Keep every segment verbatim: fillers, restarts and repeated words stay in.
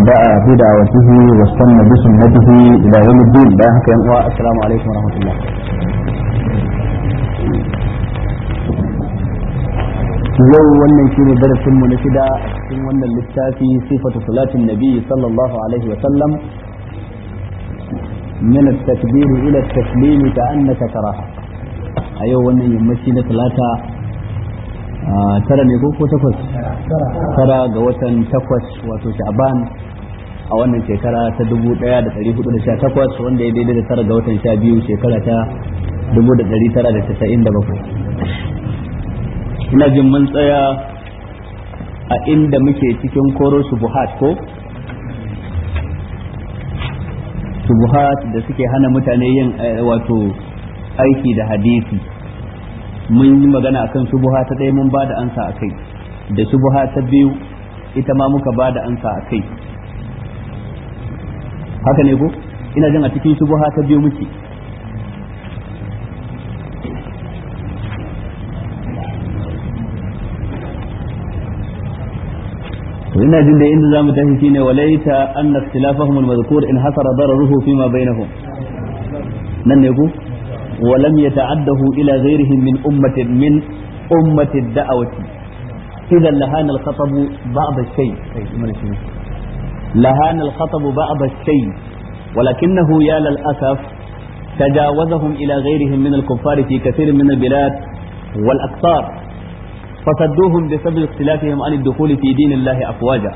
دعا بدعوته واستنى بسنته الى يوم الدين. ده هكا السلام عليكم ورحمه الله. yau wannan shine darasin mu na shida a cikin wannan littafi sifatu salatin nabi sallallahu alaihi wa sallam min at-takbir ila at-taslim ka'annaka taraha. a yau wannan yammaci na talata tara ne ko takwas tara ga watan takwas wato sha'ban a wannan shekara ta dubu ɗaya da ɗari hudu da sha takwas wanda ya daidai da tara ga watan sha biyu shekara ta dubu da ɗari tara da tasa'in da bakwai. ina jin mun tsaya a inda muke cikin koro subuhat ko subuhat da suke hana mutane yin wato aiki da hadisi. mun yi magana akan subuha ta ɗaya mun ba da ansa a kai, da subuha ta biyu ita ma muka ba da ansa a kai. haka ne ko ina jin a cikin subuha ta biyu muke. to ina jin da inda zamu tafi shine walaita anna ikhtilafahum al-madhkur in hasara dararuhu fima bainahum. nan ne ko ولم يتعده إلى غيرهم من أمة من أمة الدعوة إذا لهان الخطب بعض الشيء لهان الخطب بعض الشيء ولكنه يا للأسف تجاوزهم إلى غيرهم من الكفار في كثير من البلاد والأقطار فصدوهم بسبب اختلافهم عن الدخول في دين الله أفواجا.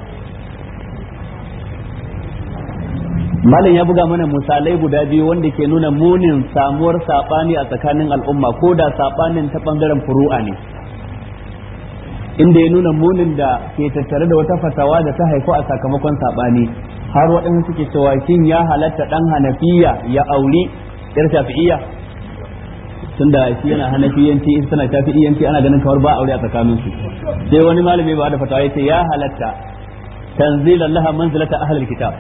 malam ya buga mana misalai guda biyu wanda ke nuna munin samuwar sabani a tsakanin al'umma ko da sabanin ta bangaren furu'a ne, inda ya nuna munin da ke tattare da wata fatawa da ta haifu a sakamakon sabani har waɗansu suke cewa shin ya halatta dan hanafiya ya auri yar shafi'iyya, tunda shi yana hanafiyanci in tana shafi'iyyanci ana ganin kamar ba aure a tsakanin su. sai wani malami ba da fatawa yace ya halatta tanzilan laha manzilata ahlul kitab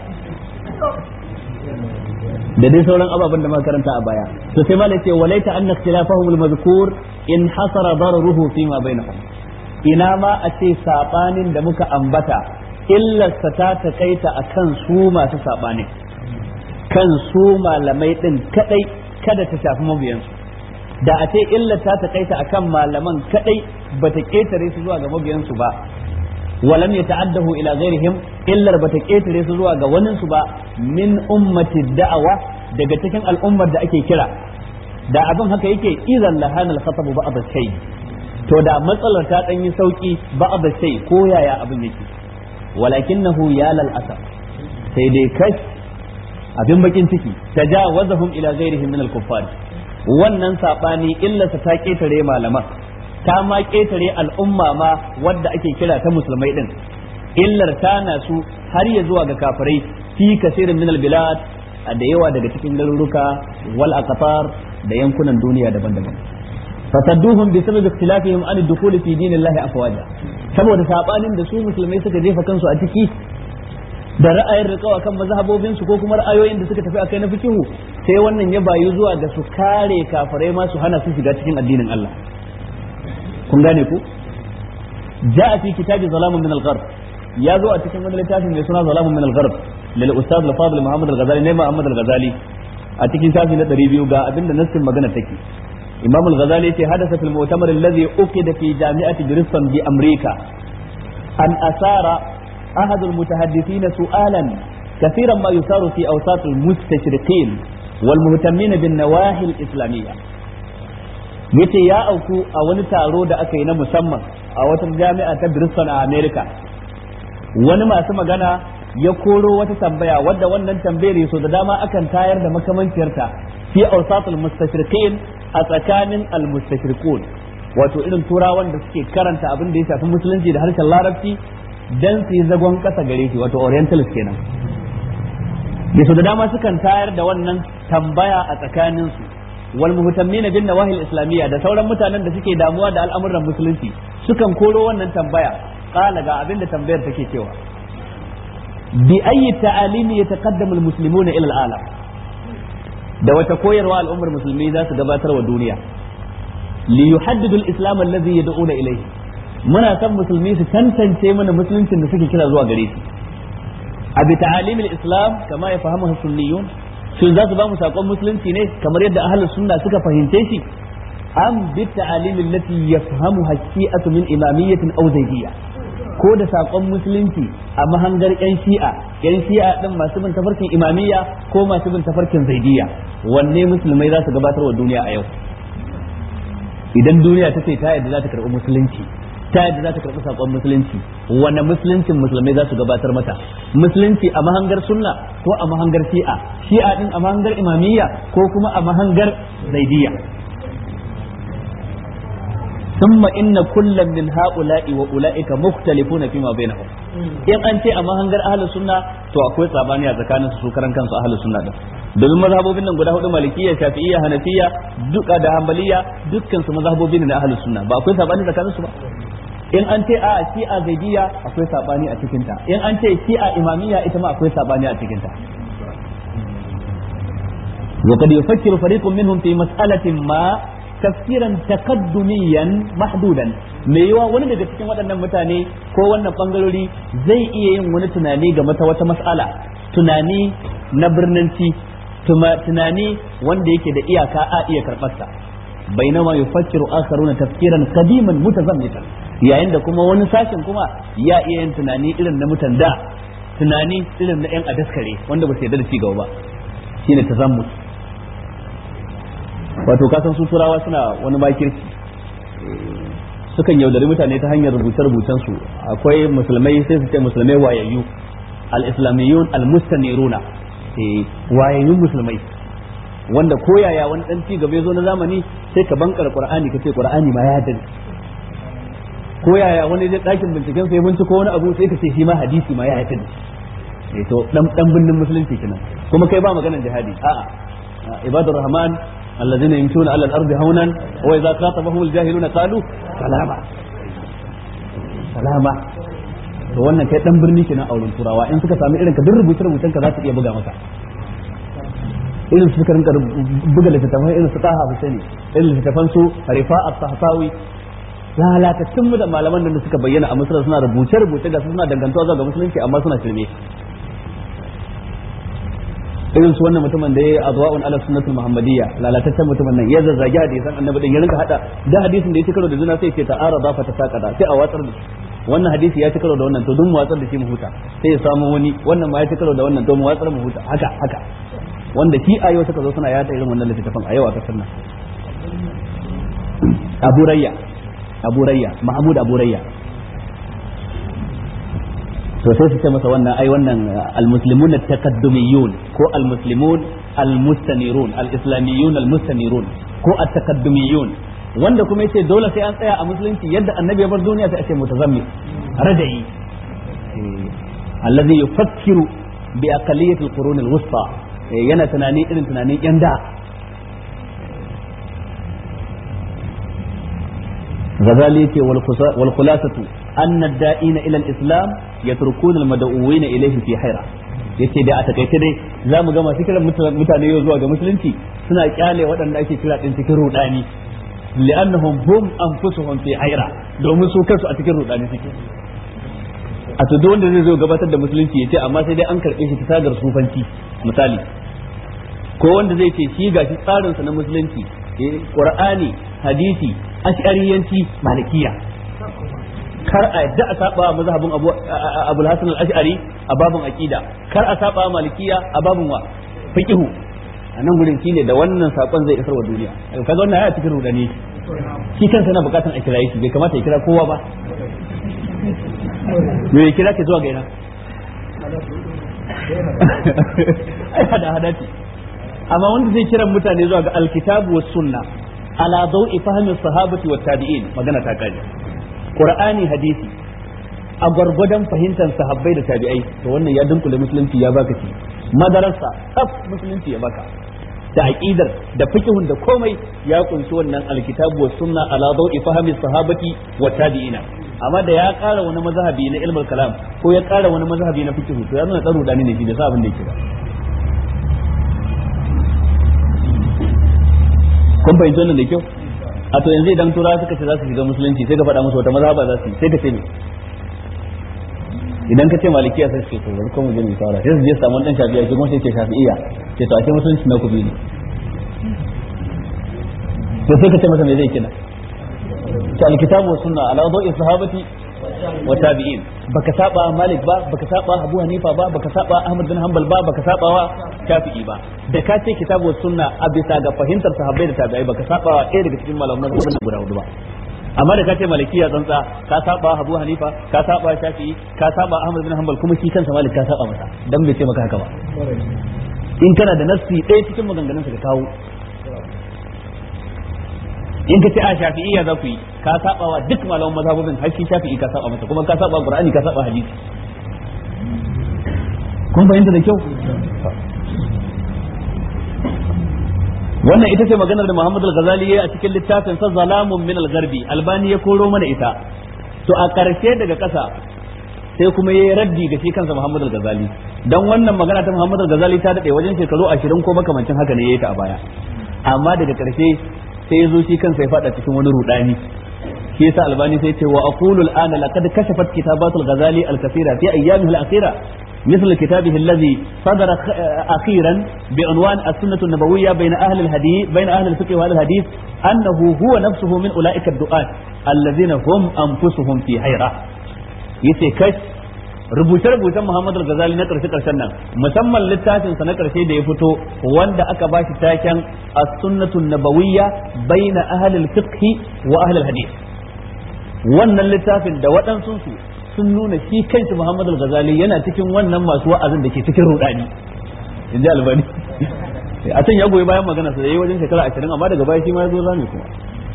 da dai sauran ababen da muka karanta a baya. to sai malai ce walaita anna ikhtilafahum al-madhkur in hasara dararuhu fi ma bainahum. ina ma a ce sabanin da muka ambata illarsa ta takaita akan su masu sabanin, kan su malamai din kadai, kada ta shafi mabiyansu. da a ce illar ta takaita akan malaman kadai bata ketare su zuwa ga mabiyansu ba, ولم يتعده إلى غيرهم إلا ربط كيتر يسوع جوانن سبا من أمة الدعوة دقتكن الأمة دا أكي كلا دا أبن هكا يكي إذا لهان الخطب بعض الشيء. تو دا مسألة تاتني سوكي بعض الشيء كويا يا أبن يكي ولكنه يا للأسف سيدي كش أبن بكين تكي تجاوزهم إلى غيرهم من الكفار. wannan sabani illa sa ta ketare malama ta ma ƙetare al'umma ma wadda ake kira ta musulmai din, illar ta na su har ya zuwa ga kafirai fi kasirin min albilad a da yawa daga cikin garuruka wal aqtar da yankunan duniya daban-daban. fasadduhum bi sabab ikhtilafihim an ad-dukhul fi dinillahi afwaja, saboda sabanin da su musulmai suka jefa kansu a ciki da ra'ayin riƙawa kan mazhabobin su ko kuma ra'ayoyin da suka tafi akai na fikihu, sai wannan ya bayu zuwa ga su kare kafirai ma su hana su shiga cikin addinin Allah. kun gane ku ja'a fi kitabi zalamun min al-gharb, ya zo a cikin wani littafin mai suna zalamun min al-gharb lil ustad al-fadil Muhammad al-Ghazali ne Muhammad al-Ghazali a cikin shafi na ɗari biyu ga abinda nassin magana take. Imam al-Ghazali yace hadatha fil mu'tamar alladhi uqida fi jami'ati Bristol bi Amrika an asara ahad al-mutahaddithin su'alan kathiran ma yusaru fi awsat al-mustashriqin wal muhtammin bin nawahi al-islamiyya. yace ya auku a wani taro da aka yi na musamman a wata jami'a ta Bristol a America. wani masu magana ya koro wata tambaya wadda wannan tambayar yaso da dama akan tayar da makamanciyarta fi awsatul mustashriqin a tsakanin al-mustashriqun, wato irin turawan da suke karanta abin da ya shafi musulunci da harshen larabci dan su yi zagon kasa gare shi, wato orientalist kenan. yaso da dama sukan tayar da wannan tambaya a tsakanin su wal muhtammina bin nawahil islamiyya da sauran mutanen da suke damuwa da al'amuran musulunci sukan koro wannan tambaya. qala ga abinda tambayar take cewa bi ayyi ta'alimi yataqaddamu al-muslimuna ila al-alam, da wata koyarwa al'ummar musulmi za su gabatar wa duniya li yuhaddidu al-islam alladhi yad'una ilayhi. muna san musulmi su tantance mana musuluncin da suke kira zuwa gare shi. abi ta'alimil islam kama ya fahimu sunniyun shin za su ba mu sakon musulunci ne kamar yadda ahlus sunna suka fahimce shi am bi ta'alimil lati yafhamu haqiqatu min imamiyyatin aw zaydiyya ko da sakon musulunci a mahangar yan shi'a yan shi'a din masu bin tafarkin imamiyya ko masu bin tafarkin zaidiyya wanne musulmai za su gabatar wa duniya a yau idan duniya ta ce ta yadda za ta karɓi musulunci ta yadda za ta karɓi sakon musulunci wanne musuluncin musulmai za su gabatar mata musulunci a mahangar sunna ko a mahangar shi'a shi'a din a mahangar imamiyya ko kuma a mahangar zaidiyya ثم إن كل من هؤلاء وأولئك مختلفون فيما بينهم in an ce a mahangar ahlus sunna to akwai sabani a tsakanin su karan kansu ahlus sunna din domin mazhabobin nan guda hudu malikiyya shafi'iyya hanafiyya duka da hanbaliyya dukkan su mazhabobin ne na ahlus sunna ba akwai sabani tsakanin su ba in an ce a shi'a zaidiyya akwai sabani a cikin ta in an ce shi'a imamiyya ita ma akwai sabani a cikin ta wa qad yufakkiru fariqun minhum fi mas'alatin ma tafsiran takaddumiyan mahdudan me yawa wani daga cikin waɗannan mutane ko wannan bangarori zai iya yin wani tunani ga mata wata mas'ala tunani na birnanci tunani wanda yake da iyaka a iya karɓarsa bainama yufakkiru akharuna tafsiran qadiman mutazammitan yayin da kuma wani sashin kuma ya iya yin tunani irin na mutan da tunani irin na yan adaskare wanda ba su yarda da ci gaba ba shine tazammut wato kasan su turawa suna wani makirci sukan yaudari mutane ta hanyar rubuce-rubucen su akwai musulmai sai su ce musulmai wayayyu al-islamiyun al-mustaniruna wayayyun musulmai wanda koyaya wani dan ci gaba yazo na zamani sai ka bankar qur'ani kace qur'ani ma ya hadin koyaya wani da dakin binciken sai binciko wani abu sai kace shi ma hadisi ma ya hadin eh to dan dan binnin musulunci kenan kuma kai ba maganar jihadi a'a ibadur rahman الذين يمشون على الأرض هونا وإذا خاطبهم الجاهلون قالوا سلاما سلاما to wannan kai dan birni kenan a wurin turawa in suka sami irin ka duk rubuce rubucen ka za su iya buga maka irin su suka rinka buga littattafan irin su Taha Husaini irin littattafan su Rifa'at Tahtawi lalatattun mu da malaman da suka bayyana a Misra suna rubuce rubuce ga suna dangantuwa zuwa ga musulunci amma suna shirme irin su wannan mutumin da ya yi adwa'un ala sunnatul muhammadiyya lalataccen mutumin nan ya zazzage hadisan annabi din ya rinka hada da hadisin da ya ci karo da juna sai ce ta'arada fa tasaqada sai a watsar da shi wannan hadisi ya ci karo da wannan to dun mu watsar da shi mu huta sai ya samu wani wannan ma ya ci karo da wannan to mu watsar mu huta haka haka wanda shi ayo suka zo suna yada irin wannan littafin a yau a kasar nan Abu Rayya Abu Rayya Mahmud Abu Rayya to sai su ce masa wannan ai wannan almuslimun at-taqaddumiyun ko almuslimun almustanirun alislamiyun almustanirun ko at-taqaddumiyun wanda kuma yace dole sai an tsaya a musulunci yadda annabi ya bar duniya sai a ce mutazammi rajai alladhi yufakkiru bi aqalliyati al-qurun al-wusta yana tunani irin tunanin yan da gazali ce wal khulasatu anna ad-da'ina ila al-islam yatrukuna al-mad'uwina ilayhi fi hayra yace da a takaice dai zamu ga masu kiran mutane yau zuwa ga musulunci suna kyale waɗanda ake kira din cikin rudani li'annahum hum anfusuhum fi hayra domin su kansu a cikin rudani suke a to wanda zai zo gabatar da musulunci yace amma sai dai an karbe shi ta tagar sufanci misali ko wanda zai ce shi gashi tsarin sa na musulunci qur'ani hadisi ash'ariyanci malikiya kar a yadda a saba mazhabin Abu Abul Hasan al-Ash'ari a babun aqida kar a saba malikiya a babun wa fiqhu anan gurin shine da wannan sakon zai isar wa duniya kaga wannan ya cikin rudani shi kansa yana bukatan a kira shi bai kamata ya kira kowa ba me ya kira ke zuwa ga ina ai hada hada ce amma wanda zai kira mutane zuwa ga alkitabu was sunna ala dawi fahmi sahabati wat tabi'in magana ta kaje Qur'ani hadisi a gwargwadon fahimtar sahabbai da tabi'ai to wannan ya dunkule musulunci ya baka shi madarasa tsaf musulunci ya baka da aqidar da fiqhun da komai ya kunshi wannan alkitabu was sunna ala dawi fahmi sahabati wat tabi'ina amma da ya ƙara wani mazhabi na ilmul kalam ko ya ƙara wani mazhabi na fiqh to ya nuna dan rudani ne shi da sabon da yake ba kun fahimci wannan da kyau a to yanzu idan turawa suka ce za su shiga musulunci sai ka faɗa musu wata mazhaba za su yi sai ka ce me idan ka ce malikiya sai ce to bari ko mu je mu fara sai su je samu dan shafi'i kuma sai ce shafi'iyya ce to a ce musulunci na ku bi ne to sai ka ce masa me zai kina ta alkitabu wa sunna ala dawi sahabati wa tabi'in baka saba Malik ba baka saba Abu Hanifa ba baka saba Ahmad bin Hanbal ba baka saba wa Shafi'i ba da ka ce kitabu wa sunna a bisa ga fahimtar sahabbai da tabi'ai baka saba wa ɗaya daga cikin malaman mazhabin guda hudu ba amma da ka ce malikiya tsantsa ka saba Abu Hanifa ka saba Shafi'i ka saba Ahmad bin Hanbal kuma shi kansa Malik ka saba masa dan bai ce maka haka ba in kana da nassi ɗaya cikin maganganunsa ka kawo in ka ce a shafi'iyya za ku yi ka saba wa duk malaman mazhabobin har shi shafi'i ka saba masa kuma ka saba qur'ani ka saba hadisi kun fahimta da kyau wannan ita ce maganar da Muhammad al-Ghazali ya yi a cikin littafin sa Zalamun min al-Gharbi Albani ya koro mana ita to a karshe daga kasa sai kuma yayi raddi ga shi kansa Muhammad al-Ghazali dan wannan magana ta Muhammad al-Ghazali ta dade wajen shekaru ashirin ko makamancin haka ne yayi ta a baya amma daga karshe sai ya zo shi kansa ya fada cikin wani rudani shi yasa Albani sai ce wa aqulu al-ana laqad kashafat kitabatul Ghazali al-kathira fi ayyamihi al-akhira مثل كتابه الذي صدر أخيرا بعنوان السنة النبوية بين أهل الحديث بين أهل الفقه وأهل الحديث أنه هو نفسه من أولئك الدعاة الذين هم أنفسهم في حيرة يتكش rubuce-rubucen Muhammad al-Ghazali na karshe-karshen nan musamman littafin sa na karshe da ya fito wanda aka ba shi taken as-sunnatu nabawiyya baina ahli al-fiqh wa ahli al-hadith wannan littafin da waɗansu su sun nuna shi kanshi Muhammad al-Ghazali yana cikin wannan masu wa'azin da ke cikin rudani inji Albani a can ya goyi bayan magana sa yayi wajen shekara ashirin amma daga baya shi ma ya zo zami kuma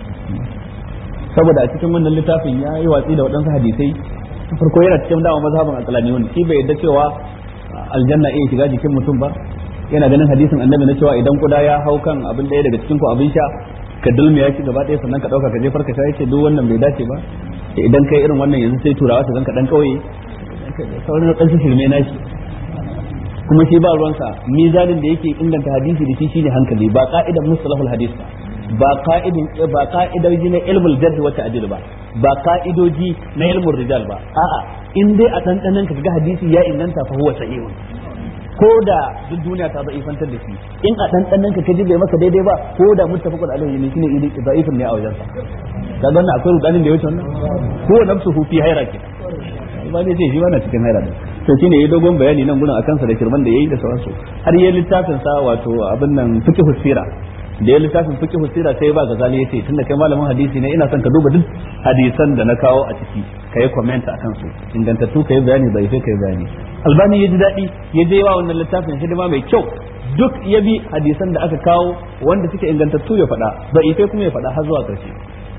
saboda a cikin wannan littafin ya yi watsi da waɗansu hadisai farko yana cikin dawa mazhabin al-Qalaniyun shi bai yadda cewa aljanna iya shiga jikin mutum ba yana ganin hadisin annabi na cewa idan kuda ya hau kan abin daya daga cikin ku abin sha ka dulme ya shi gaba ɗaya sannan ka dauka ka jefar ka sha yace duk wannan bai dace ba idan kai irin wannan yanzu sai turawa su zanka dan kauye sauran dan su shirme na shi kuma shi ba ruwansa mizanin da yake inganta hadisi da shi shine hankali ba ka'idan mustalahul hadis ba ba ka'idin ba ka'idoji na ilmul jadd wa ta'dil ba ba ka'idoji na ilmul rijal ba a'a in dai a dandanan ka ga hadisi ya inganta fa huwa sahihun ko da duk duniya ta za'ifantar da shi in a dandanan ka kaji bai maka daidai ba ko da muttafaqun alaihi ne shine idan da'ifun ne a wajen sa kaga wannan akwai rudanin da ya wuce wannan ko nafsuhu fi hayra ke ba ne sai shi ba na cikin hayra da to shine yayi dogon bayani nan gurin akan sa da kirman da yayi da sauransu har yayi littafin sa wato abin nan fiqh sira da ya littafin fiqh sira sai ba Ghazali yace tunda kai malamin hadisi ne ina son ka duba duk hadisan da na kawo a ciki kai comment akan su ingantattu kai bayani bai sai kai bayani Albani ya ji dadi ya je wa wannan littafin hidima mai kyau duk ya bi hadisan da aka kawo wanda suke ingantattu ya faɗa bai sai kuma ya faɗa har zuwa ƙarshe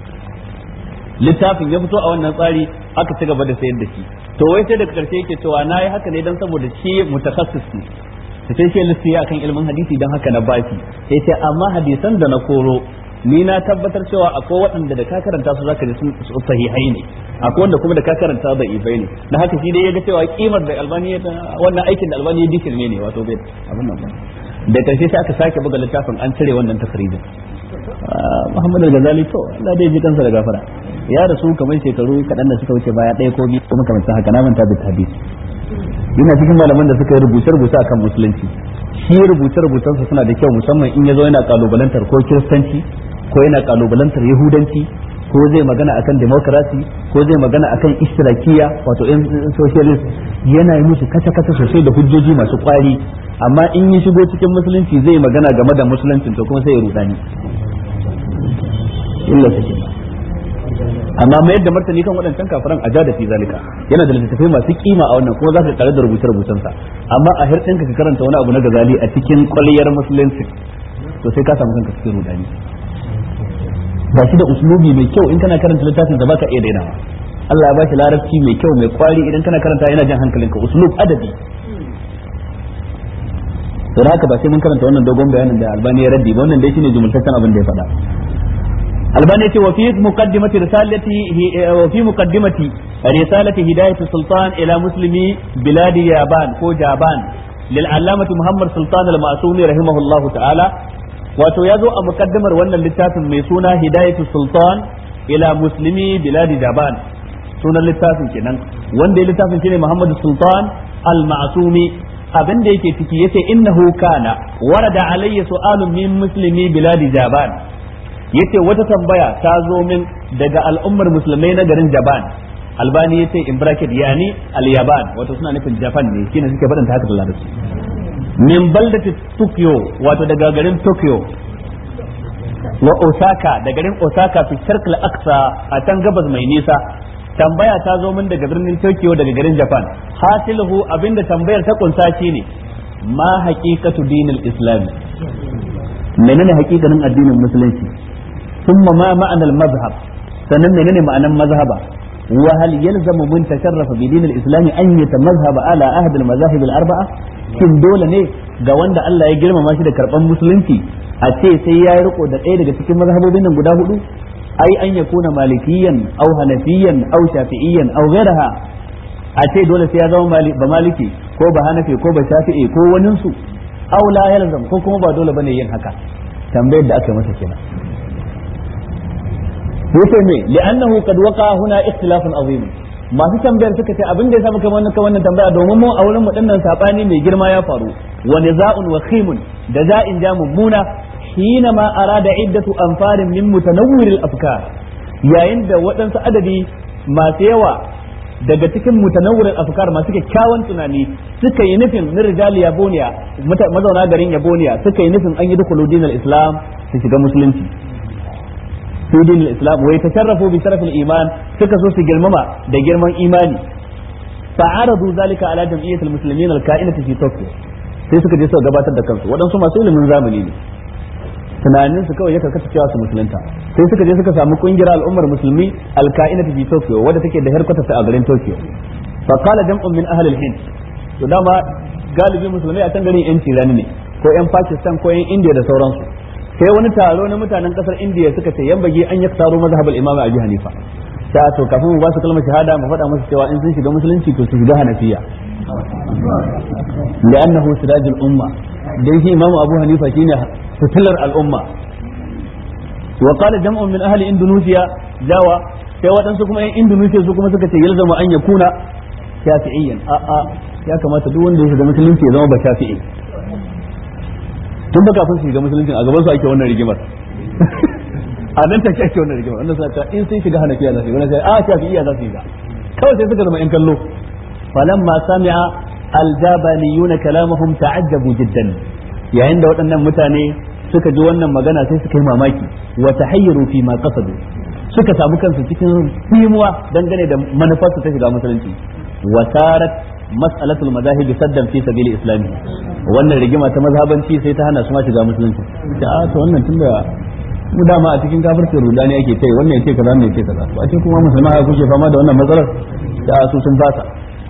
littafin ya fito a wannan tsari aka ci gaba da sayar da shi to wai sai daga ƙarshe yake cewa nayi haka ne dan saboda shi mutakassis ne sai ce lissi akan ilmin hadisi dan haka na baki sai ce amma hadisan da na koro ni na tabbatar cewa akwai waɗanda da ka karanta su zaka ji sun sahihai ne akwai wanda kuma da ka karanta da ibai ne na haka shi dai ya ga cewa kimar da Albani wannan aikin da Albani ya dikir ne wato bai abin nan da karshe sai aka sake buga littafin an cire wannan tafridin Muhammad al-Ghazali to Allah dai ji kansa da gafara ya rasu kamar shekaru kaɗan da suka wuce baya ɗaya ko biyu kuma kamar haka na manta da hadisi yana cikin malaman da suka yi rubuce-rubuce akan musulunci shi rubuce-rubucensa suna da kyau musamman in ya zo yana kalubalantar ko kiristanci ko yana kalubalantar yahudanci ko zai magana akan democracy ko zai magana akan istirakiya wato yan socialist yana yi musu kata-kata sosai da hujjoji masu kwari amma in ya shigo cikin musulunci zai magana game da musuluncin to kuma sai ya rudani illa take amma mai yadda martani kan waɗancan kafiran a jada fi zalika yana da littattafai masu kima a wannan kuma zaka kare da rubuce-rubucen sa amma a hirɗin ka karanta wani abu na Ghazali a cikin kwaliyar musulunci to sai ka samu kanka cikin rudani ba shi da uslubi mai kyau in kana karanta littafin da baka iya dainawa Allah ya ba shi larabci mai kyau mai kwari idan kana karanta yana jan hankalinka uslub adabi to haka ba sai mun karanta wannan dogon bayanin da Albani ya raddi ba wannan dai shine jumlatan abin da ya faɗa Albani ya ce wa fi muqaddimati risalati wa fi muqaddimati risalati hidayat sultan ila muslimi biladi yaban ko jaban lil allamati Muhammad Sultan al-Ma'sumi rahimahullahu ta'ala wato ya zo a mukaddamar wannan littafin mai suna hidayatu sultan ila muslimi biladi jaban sunan littafin kenan wanda ya littafin shine Muhammad Sultan al-Ma'sumi abin da yake ciki yace innahu kana warada alayya su'alun min muslimi biladi Jaban yace wata tambaya ta zo min daga al'ummar musulmai na garin Jaban. Albani yace in bracket yani al-Yaban wato suna nufin Japan ne shine suke faɗin ta haka da larabci min baldati Tokyo wato daga garin Tokyo wa Osaka da garin Osaka fi sharq al-aqsa a can gabas mai nisa. Tambaya ta zo min daga birnin Tokyo daga garin Japan. Hasiluhu abinda tambayar ta kunsa shine ma haqiqatu dinil islam menene haqiqanin addinin musulunci thumma ma ma'anar mazhab sannan menene ma'anan mazhaba wa hal yalzamu man tasharrafa bi dinil islam an yatamazhaba ala ahd al mazahib al arba'a kin dole ne ga wanda Allah ya girmama shi da karban musulunci a ce sai ya riko da ɗaya daga cikin mazhabobin nan guda hudu ai an yakuna malikiyan aw hanafiyan aw shafi'iyan aw ghayraha a ce dole sai ya zama ba maliki ko ba hanafi ko ba shafi'i ko wani su aw la yalzam ko kuma ba dole bane yin haka tambayar da aka masa kenan yace me li'annahu qad waqa huna ikhtilafun azim masu tambayar suka ce abin da ya samu kamar naka wannan tambaya domin mu a wurin mu dinnan sabani mai girma ya faru wa niza'un wa khimun da za'in ja mummuna حينما أراد عدة أنفار من متنور الأفكار yayin da waɗansu adadi masu yawa daga cikin mutanawwirin afkar masu kyakkyawan tunani suka yi nufin min rijali yaboniya mazauna garin yaboniya suka yi nufin an yi dukulu dinal islam su shiga musulunci su dinal islam wai tasharrafu bi sharafil iman suka so su girmama da girman imani fa'aradu zalika ala jam'iyyatil muslimin al-ka'inati fi Tokyo sai suka je suka gabatar da kansu waɗansu masu ilimin zamani ne tunanin su kawai ya karkata cewa su musulunta sai suka je suka samu kungiyar al'ummar musulmi al-ka'inati fi Tokyo wadda take da headquarters a garin Tokyo fa qala jam'un min ahli al-Hind to dama galibi musulmai a can garin yan Tirani ne ko yan Pakistan ko yan India da sauransu sai wani taro na mutanen kasar India suka ce yan bagi an yaktaru mazhabal imam Abi Hanifa ta to kafin mu ba su kalmar shahada mu faɗa musu cewa in sun shiga musulunci to su shiga Hanafiya li'annahu sirajul umma dan shi imam Abu Hanifa shine fitilar al'umma wa qala jam'un min ahli indonesia jawa sai waɗansu kuma yan indonesia su kuma suka ce yalzama an yakuna shafi'iyyan a a ya kamata duk wanda ya shiga musulunci ya zama ba shafi'i tun da kafin su shiga musulunci a gaban su ake wannan rigimar a nan take ake wannan rigimar wannan suna ta in sun shiga hanafiya za su yi sai a shafi'iyya za su yi kawai sai suka zama yan kallo falamma sami'a aljabaniyuna kalamahum ta'ajjabu jiddan yayin da waɗannan mutane suka ji wannan magana sai suka yi mamaki wa tahayyaru fi ma qasadu suka samu kansu cikin tsimuwa dangane da manufar su ta shiga musulunci wa sarat mas'alatul madahib saddan fi sabili islami wannan rigima ta mazhabanci sai ta hana su ma shiga musulunci da to wannan tunda mu dama a cikin kafircin rudani ake tai wannan yace kaza wannan yace kaza to a cikin kuma musulmai aka kuke fama da wannan matsalar da su sun fasa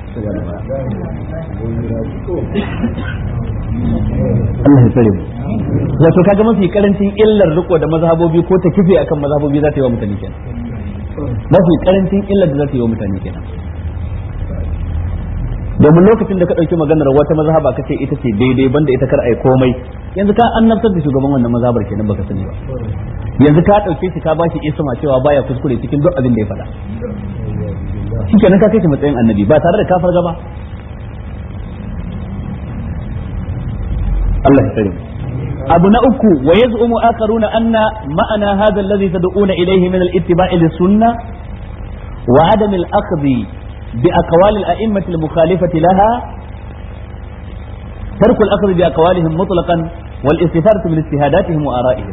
Allah ya tsare mu wato kaga mafi karancin illar riko da mazhabobi ko ta kife akan mazhabobi za ta yi wa mutane kenan mafi karancin illar da za ta yi wa mutane kenan domin lokacin da ka dauki maganar wata mazhaba kace ita ce daidai banda ita kar ai komai yanzu ka annabtar da shugaban wannan mazhabar kenan baka sani ba yanzu ka dauke shi ka bashi isma cewa baya kuskure cikin duk abin da ya faɗa shikenan ka kai shi matsayin annabi ba tare da ka farga ba Allah ya tsare abu na uku wa yaz'umu akharuna anna ma'ana hadha alladhi tad'una ilayhi min al-ittiba'i lis-sunnah wa 'adam al-akhdh bi aqwal al-a'immah al-mukhalifah laha tarku al-akhdh bi aqwalihim mutlaqan wal istifaratu min ijtihadatihim wa ara'ihim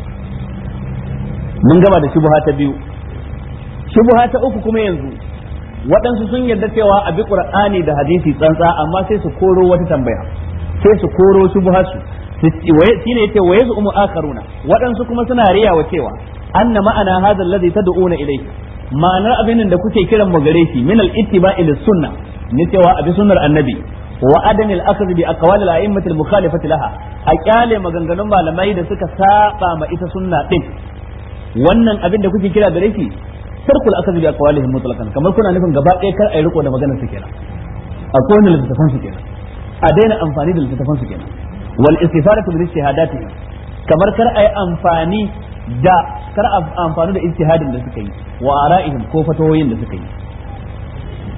mun gaba da shubha ta biyu shubha ta uku kuma yanzu waɗansu sun yarda cewa a bi qur'ani da hadisi tsantsa amma sai su koro wata tambaya sai su koro su buhasu shine yace wa yaz'umu akharuna waɗansu kuma suna riyawa cewa anna ma'ana hadha alladhi tad'una ilayhi ma'anar abin da kuke kiran mu gare shi min al-ittiba'i lis-sunnah ne cewa abi sunnar annabi wa adam al-akhdh bi aqwal al-a'immah al-mukhalifah laha a kyale maganganun malamai da suka saba ma ita sunna din wannan abin da kuke kira gare shi tarkul akhdh bi aqwalihim mutlaqan kamar kuna nufin gaba ɗaya kar ai riko da maganar su kenan akwai wani littafin su kenan a daina amfani da littattafan su kenan wal istifaratu bil ijtihadatihim kamar kar ai amfani da kar amfani da ijtihadin da suka yi wa ara'ihim ko fatawoyin da suka yi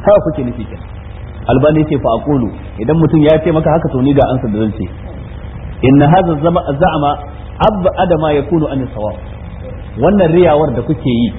haka kuke nufi kenan. Albani ce fa aqulu idan mutum ya ce maka haka to ni ga ansa da zan ce inna hadha za'ama abba adama yakunu an sawab. Wannan riyawar da kuke yi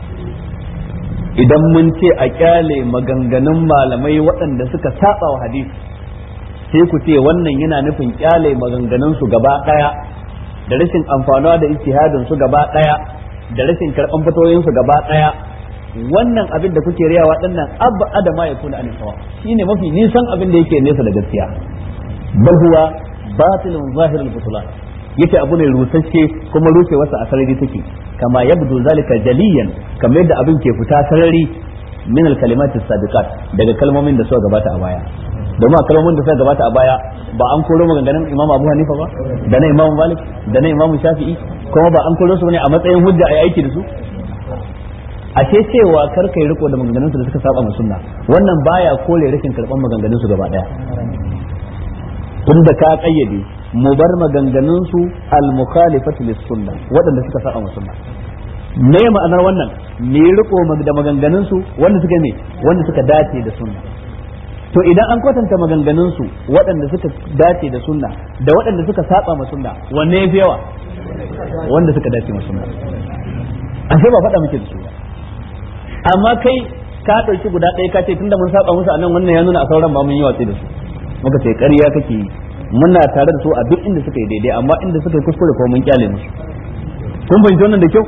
idan mun ce a kyale maganganun malamai waɗanda suka saba wa hadisi sai ku ce wannan yana nufin kyale maganganun su gaba daya da rashin amfanuwa da ijtihadin su gaba daya da rashin karban fatoyin su gaba daya. Wannan abin da kuke riyawa dinnan abba adama ya kuna an sawa shine mafi nisan abin da yake nesa da gaskiya. Bal huwa batilun zahirul butulan yace abu ne rusasshe kuma rushewarsa a sarari take kama yabdu zalika jaliyan kamar yadda abin ke fita sarari min al kalimat as-sabiqat daga kalmomin da suka gabata a baya. domin a kalmomin da suka gabata a baya ba an koro maganganun Imam Abu Hanifa ba da na Imam Malik da na Imam Shafi'i kuma ba an koro su ne a matsayin hujja a aiki da su. A ce cewa kar kai riko da maganganun su da suka saba ma sunna wannan baya kore rashin karban maganganun su gaba daya. Tunda ka kayyade mu bar maganganun su al-mukhalifatu lis-sunnah waɗanda suka saba ma sunna. Me ma'anar wannan? Me riko da maganganun su wanda suka ne wanda suka dace da sunna. To idan an kwatanta maganganun su waɗanda suka dace da sunna da waɗanda suka saba ma sunna wanne yafi yawa? Wanda suka dace ma sunna. Ashe ba faɗa muke da su ba. Amma kai ka ɗauki guda ɗaya ka ce tunda mun saba musu anan wannan ya nuna a sauran ba mun yi watsi da su. Muka ce ƙarya kake yi muna tare da su a duk inda suka yi daidai amma inda suka yi kuskure ko mun kyale musu. Kun fahimci wannan da kyau?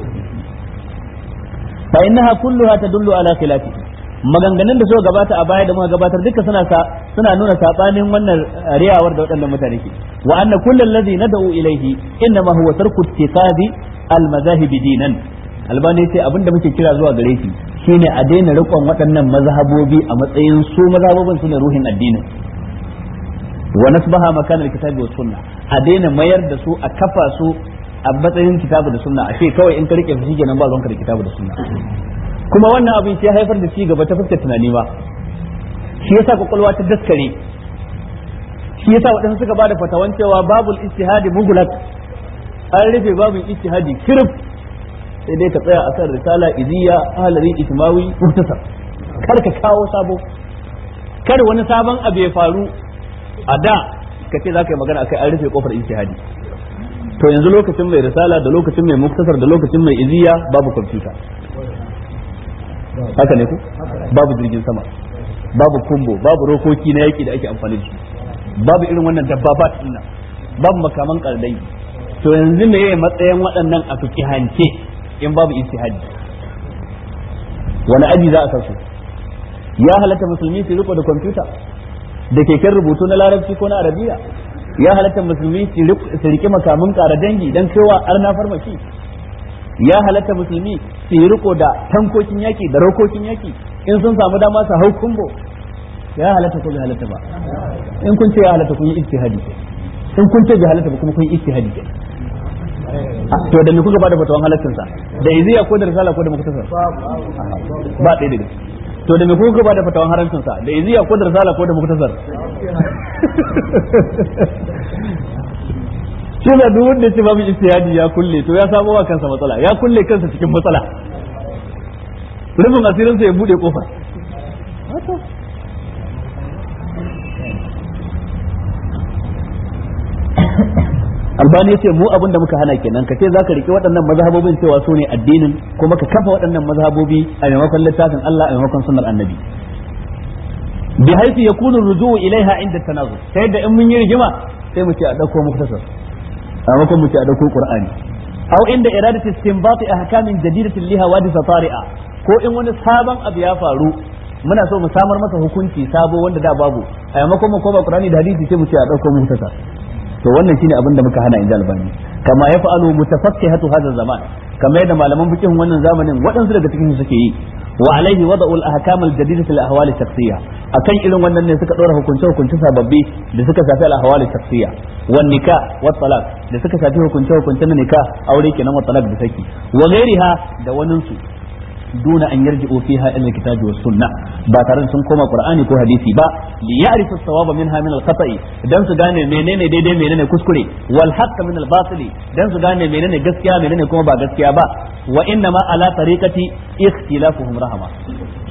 Fa innaha kulluha tadullu ala khilafi. Maganganun da suka gabata a baya da muka gabatar duka suna sa suna nuna sabanin wannan riyawar da waɗannan mutane ke. Wa anna kullal ladhi nad'u ilayhi inma huwa tarku ittiqadi al madahib dinan. Albani ce abinda muke kira zuwa gare shi shine a daina rikon waɗannan mazhabobi a matsayin su mazhabobin su ne ruhin addinin. Wa nasbaha makanar kitabi wa sunna a daina mayar da su a kafa su a matsayin kitabu da sunna a ce kawai in ka rike su shikenan ba zonka da kitabu da sunna. Kuma wannan abin shi haifar da ci gaba ta fuskar tunani ba. Shi yasa kwakwalwa ta daskare. Shi yasa waɗansu suka bada fatawan cewa babul ijtihadi mughlaq an rufe babul ijtihadi kirif sai dai ka tsaya a kan risala iziya ahlari ismawi muktasar kar ka kawo sabo kar wani sabon abu ya faru a da ka ce za ka yi magana akai an rufe kofar ijtihadi. To yanzu lokacin mai risala da lokacin mai muktasar da lokacin mai iziya babu kwamfuta haka ne ku babu jirgin sama babu kumbo babu rokoki na yaki da ake amfani da su babu irin wannan dabbabat din nan babu makaman kardai. To yanzu me yayin matsayin waɗannan a fiqihance in babu ijtihadi wani aji za a san su? Ya halatta musulmi su riko da kwamfuta da keken rubutu na larabci ko na arabiya? Ya halatta musulmi su rike makamin ƙara dangi dan cewa arna farmaki? Ya halatta musulmi su yi riko da tankokin yaki da rokokin yaki in sun samu dama su hau kumbo? Ya halatta ko bai halatta ba? In kun ce ya halatta kun yi ijtihadi, in kun ce bai halatta ba kuma kun yi ijtihadi. To da me kuka bada fatawan halaccin sa? Da iziya ko da risala ko da muktasar? Ba ɗaya daga. To da me kuka bada fatawan haramcin sa? Da iziya ko da risala ko da muktasar? Shi da duk wanda ce babu ijtihadi ya kulle to ya samu wa kansa matsala, ya kulle kansa cikin matsala. Rufin asirin sa ya bude kofar. Albani ya ce mu abin da muka hana kenan ka ce za ka riƙe waɗannan mazhabobin cewa su ne addinin kuma ka kafa waɗannan mazhabobi a maimakon littafin Allah a maimakon sunnar annabi bi haifi yakunu rujuu ilaiha inda tanazu ta yadda in mun yi rigima sai mu ce a dauko muktasar a maimakon mu ce a dauko qur'ani aw inda iradatu istinbati ahkamin jadidatin liha wadisa tari'a ko in wani sabon abu ya faru muna so mu samar masa hukunci sabo wanda da babu a maimakon mu koma qur'ani da hadisi sai mu ce a dauko muktasar. To wannan shine abin da muka hana inda Albani kama ya fa'alu mutafakkihatu hadha zaman kama yadda malaman fiqhin wannan zamanin waɗansu daga cikin su suke yi wa alaihi wada'u al-ahkam al-jadidah al-ahwal al-shakhsiyya akan irin wannan ne suka dora hukunce hukunce sababbi da suka shafi al-ahwal al-shakhsiyya wan nikah wat talaq da suka shafi hukunce hukunce na nikah aure kenan wat talaq da saki wa ghairiha da wannan su duna an yarji'u fiha ila al-kitabi was sunnah ba tare da sun koma qur'ani ko hadisi ba li ya'rifu as-sawaba minha min al-khata'i dan su gane menene daidai menene kuskure wal haqq min al-batili dan su gane menene gaskiya menene kuma ba gaskiya ba wa inna ma ala tariqati ikhtilafuhum rahama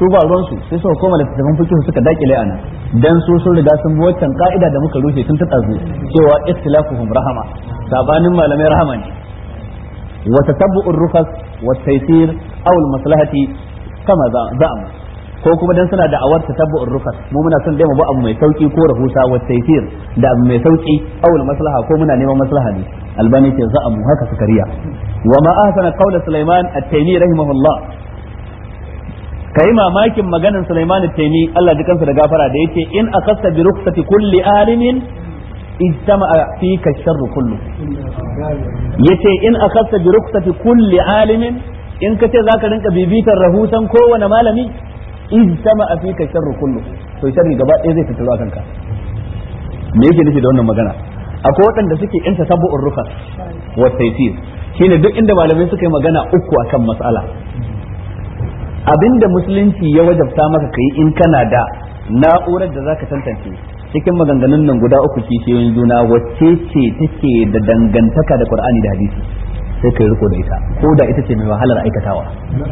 su ba ruwan su sai suka koma littattafan fiqh suka dakile ana dan su sun riga sun bi waccan ka'ida da muka rushe tun ta tsazu cewa ikhtilafuhum rahama sabanin malamai rahama ne wa tatabbu'ur rufas wa taysir aw al maslahati kama za'am ko kuma dan suna da'awar tatabbu'ur rufas mu muna son dai mu bi abu mai sauki ko rahusa wa taysir da abu mai sauki aw al maslaha ko muna neman maslaha ne albani ce za'am haka suka riya wa ma ahsana qawla sulaiman at-taymi rahimahullah kai mamakin maganin Sulaiman at-Taymi Allah ji kansa da gafara da yace in akhasta bi rukhsati kulli alimin ijtama'a fika sharru kullu yace in akhasta bi rukhsati kulli alimin in kace zaka rinka bibitar rahusan kowane malami ijtama'a fika sharru kullu to sharri gaba ɗaya zai fito kanka me yake nufi da wannan magana akwai waɗanda suke in tasabbu'ur rukhas wa taysir shine duk inda malamai suka yi magana uku akan mas'ala abinda musulunci ya wajabta maka kai in kana da na'urar da zaka tantance cikin maganganun nan guda uku kishiyoyin juna wacce ce take da dangantaka da Qur'ani da hadisi sai kai riko da ita ko da ita ce mai wahalar aikatawa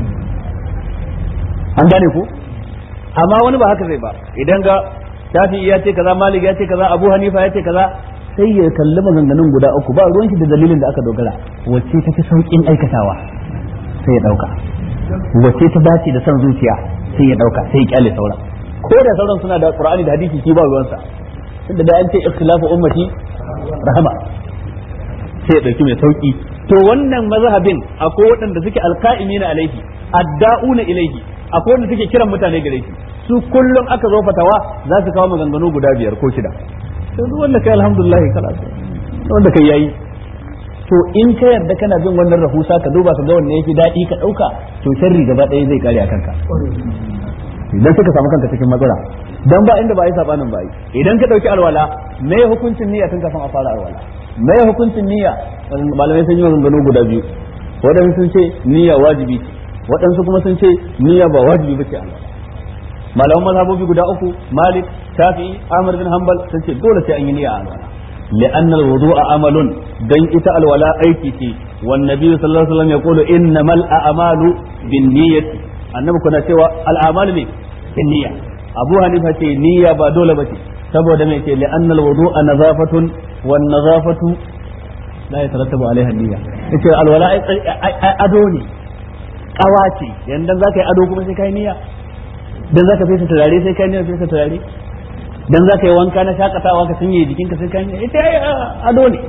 an gane ku amma wani ba haka zai ba idan ga Shafi'i ya ce kaza Malik ya ce kaza Abu Hanifa ya ce kaza sai ya kalli maganganun guda uku ba ruwan shi da dalilin da aka dogara wacce take saukin aikatawa sai ya dauka wace ta dace da son zuciya sai ya dauka sai ya kyale sauran ko da sauran suna da Qur'ani da hadisi shi ba ruwansa tunda da an ce ikhtilafu ummati rahama sai ya dauki mai sauki to wannan mazhabin akwai waɗanda suke alqa'imina alaihi adda'una ilaihi akwai wanda suke kiran mutane gare shi su kullum aka zo fatawa za su kawo maganganu guda biyar ko shida to duk wanda kai alhamdulillah kala wanda kai yayi to in ka yarda kana bin wannan rahusa ka duba ka ga wanne yafi daɗi ka ɗauka to sharri gaba ɗaya zai kare a kanka idan suka samu kanka cikin matsala dan ba inda ba yi sabanin ba yi idan ka ɗauki alwala me hukuncin niyya tun kafin a fara alwala me hukuncin niyya malamai sun yi maganganu guda biyu waɗansu sun ce niyya wajibi ce waɗansu kuma sun ce niyya ba wajibi ba ce alwala malaman mazhabobi guda uku Malik Shafi'i Ahmad bin Hanbal sun ce dole sai an yi niyya a alwala لأن الوضوء عمل دين إتا الولاء أيكي والنبي صلى الله عليه وسلم يقول إنما الأعمال بالنية النبي كنا سوى الأعمال بالنية أبو حنيفة نية بدولة بتي سبب دميتي لأن الوضوء نظافة والنظافة لا يترتب عليها النية إتا الولاء أدوني قواتي يعني دان ذاك أدو كما سيكاي نية دان ذاك فيسا تلالي سيكاي نية فيسا تلالي dan za ka yi wanka na shakatawa ka sanye jikinka sai kan ita ado ne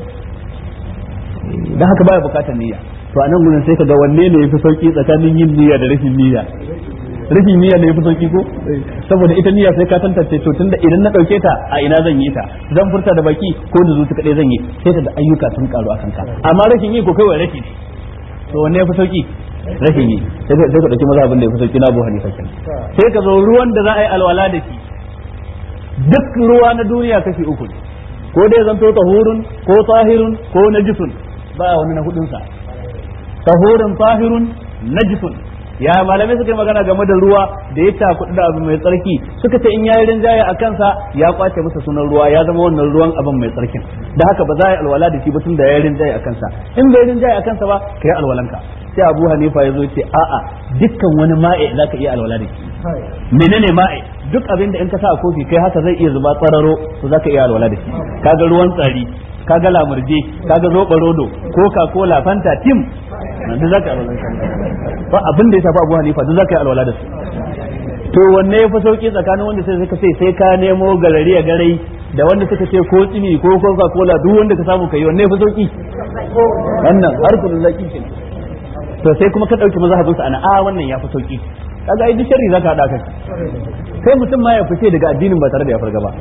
dan haka baya bukatar niyya to a nan gurin sai ka ga wanne ne yafi sauki tsakanin yin niyya da rashin niyya rashin niyya ne yafi sauki ko saboda ita niyya sai ka tantance to tunda idan na dauke ta a ina zan yi ta zan furta da baki ko da zuci kadai zan yi sai ka da ayyuka sun karu a kanka amma rashin yi ko kai wa rashi ne to wanne yafi sauki rashin yi sai ka dauki mazhabin da yafi sauki na Abu Hanifa sai ka zo ruwan da za a yi alwala da shi duk ruwa na duniya kashi uku ne ko dai zanto tahurun ko tahirun ko najisun ba wani na hudun sa tahurun tahirun najisun ya malamai suka yi magana game da ruwa da ya takudu da abu mai tsarki suka ce in yayi rinjaye a kansa ya kwace masa sunan ruwa ya zama wannan ruwan abin mai tsarkin da haka ba za a yi alwala da shi ba tun da yayi rinjaye a kansa in bai rinjaye a kansa ba ka yi alwalanka sai Abu Hanifa ya zo ce a'a dukkan wani ma'i zaka iya alwala da shi menene ma'i duk abin da in ka sa a kofi kai haka zai iya zuba tsararo to zaka iya alwala da shi kaga ruwan tsari kaga lamurje kaga zoɓa rodo coca cola fanta tim duk zaka alwala ba abin da ya shafi Abu Hanifa duk zaka yi alwala da su to wanne ya fi sauki tsakanin wanda sai suka ce sai ka nemo garari a garai da wanda suka ce ko tsini ko coca cola duk wanda ka samu kai wanne ya fi sauki wannan har kullun zaki ke to sai kuma ka dauki mazhabin sa ana a wannan ya fi sauki kaga ai duk sharri zaka hada kai sai mutum ma ya fice daga addinin ba tare da ya farga ba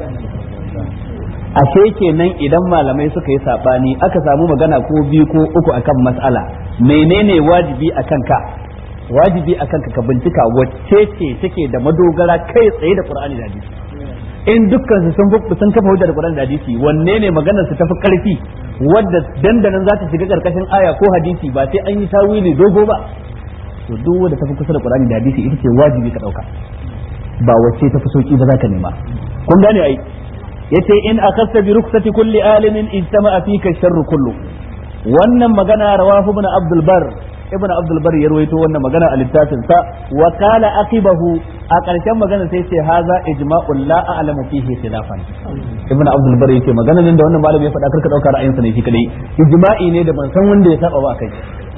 ashe kenan idan malamai suka yi sabani aka samu magana ko biyu ko uku akan mas'ala menene wajibi akan ka wajibi akan ka ka bincika wacce ce take da madogara kai tsaye da Qur'ani da hadisi in dukkan su sun sun kafa hujja da Qur'ani da hadisi wanne ne maganar su tafi karfi wadda dandanan za ta shiga karkashin aya ko hadisi ba sai an yi tawili dogo ba to duk wanda tafi kusa da Qur'ani da hadisi ita ce wajibi ka dauka ba wacce tafi sauki ba za ka nema kun gane ai yace in akhasta bi ruksati kulli alimin ijtama'a fika sharru kullu wannan magana rawahu ibn Abdul Bar ibn abdul bar ya rawaito wannan magana a littafin sa wa qala aqibahu a karshen magana sai ce haza ijma'ul la a'lamu fihi khilafan ibn abdul bar yake magana nan da wannan malami ya faɗa karka dauka ra'ayinsa ne shi kadai ijma'i ne da ban san wanda ya saba ba kai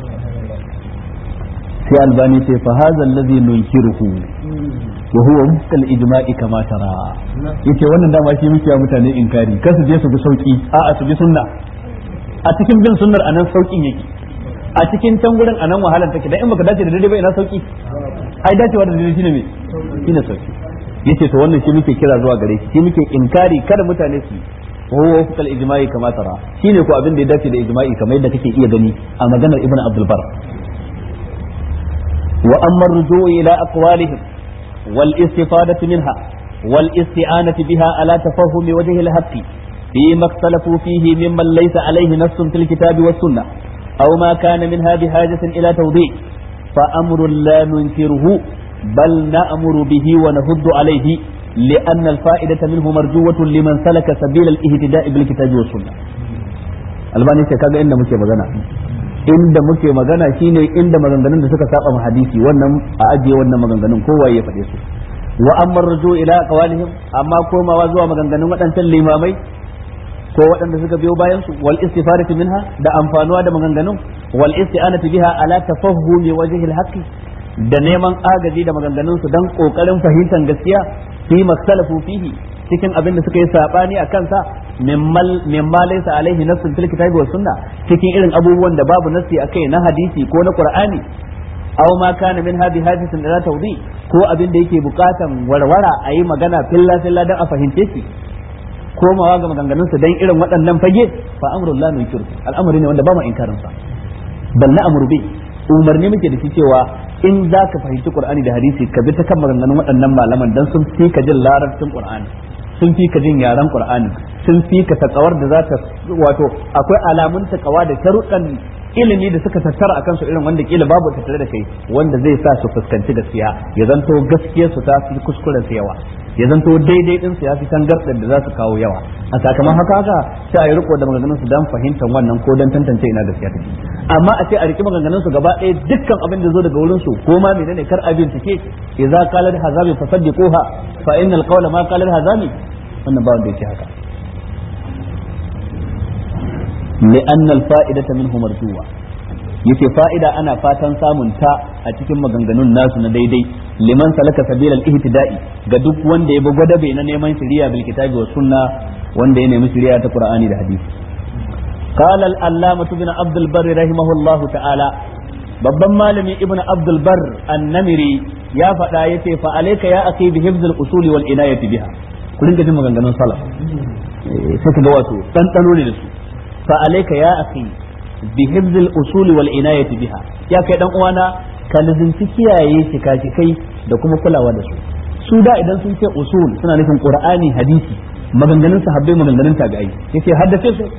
sai albani ce fa hadha alladhi nunkiruhu wa huwa mukal ijma'i kama tara yace wannan dama shi muke mutane inkari kar su je su bi sauki a'a su bi sunna a cikin bin sunnar anan saukin yake a cikin can gurin anan wahalar take dan in baka dace da daidai ba ina sauki ai dacewa da daidai shine me shine sauki yace to wannan shi muke kira zuwa gare shi shi muke inkari kada mutane su wa huwa mukal ijma'i kama tara shine ko abin da ya dace da ijma'i kamar yadda kake iya gani a maganar ibnu abdul bar wa amma ar-ruju' ila aqwalihim والاستفادة منها والاستعانة بها على تفهم وجه الحق فيما اختلفوا فيه ممن ليس عليه نص في الكتاب والسنة أو ما كان منها بحاجة إلى توضيح فأمر لا ننكره بل نأمر به ونهد عليه لأن الفائدة منه مرجوة لمن سلك سبيل الاهتداء بالكتاب والسنة albani sai kaga inda muke magana inda muke magana shine inda maganganun da suka saba mu hadisi wannan a ajiye wannan maganganun kowa ya faɗe su wa amma ruju ila qawalihim amma komawa zuwa maganganun waɗancan limamai ko waɗanda suka biyo bayan su wal istifadatu minha da amfanuwa da maganganun wal isti'anatu biha ala tafahhumi wajhi al haqqi da neman agaji da maganganun su dan kokarin fahimtar gaskiya fi makhtalafu fihi cikin abin da suka yi sabani a kansa mimma laysa alaihi nassun fil kitabi was sunna cikin irin abubuwan da babu nassi akai na hadisi ko na qur'ani aw ma kana min hadi hadisin da tawdi ko abin da yake bukatan warwara ayi magana filla filla dan a fahimce shi komawa ga maganganun su dan irin waɗannan fage fa amrul la nunkir al'amari ne wanda ba mu inkarin sa bal na amru bi umarni muke da shi cewa in za ka fahimci qur'ani da hadisi ka bi ta kan maganganun waɗannan malaman dan sun fi ka jin larabcin qur'ani sun fi ka jin yaren qur'ani sun fi ka takawar da za ta wato akwai alamun takawa da sharuɗan ilimi da suka tattara akan su irin wanda kila babu tattare da kai wanda zai sa su fuskanci gaskiya ya zanto gaskiyar su ta fi kuskuren su yawa ya zanto daidai din su ya fi tangarɗar da za su kawo yawa a sakamakon haka haka sai a yi riko da maganganun su dan fahimtar wannan ko dan tantance ina gaskiya take amma a ce a riki maganganun su gaba ɗaya dukkan abin da zo daga wurin su ko ma menene kar a bincike idza qala hazami fasaddiquha fa innal qawla ma qala hazami wannan ba wanda yake haka لأن الفائدة منه مرجوة yace fa'ida ana fatan samun ta a cikin maganganun nasu na daidai liman salaka sabilal ihtida'i ga duk wanda ya bi gwadabe na neman shari'a bil kitabi was sunna wanda ya nemi shari'a ta qur'ani da hadisi qala al allamah ibn abd al barr rahimahullah ta'ala babban malami ibn abd al barr an-namiri ya faɗa yace fa alayka ya akhi bi hifz al usul wal inayati biha ku rinka jin maganganun salaf sai ka ga wato dan dano ne da su فعليك يا أخي بحفظ الأصول والعناية بها يا كي دان uwana ka lizinci kiyaye shika-shikai da kuma kulawa da su su da idan sun ce usul suna nufin qur'ani hadisi maganganun sahabbai maganganun tabi'ai yace haddace su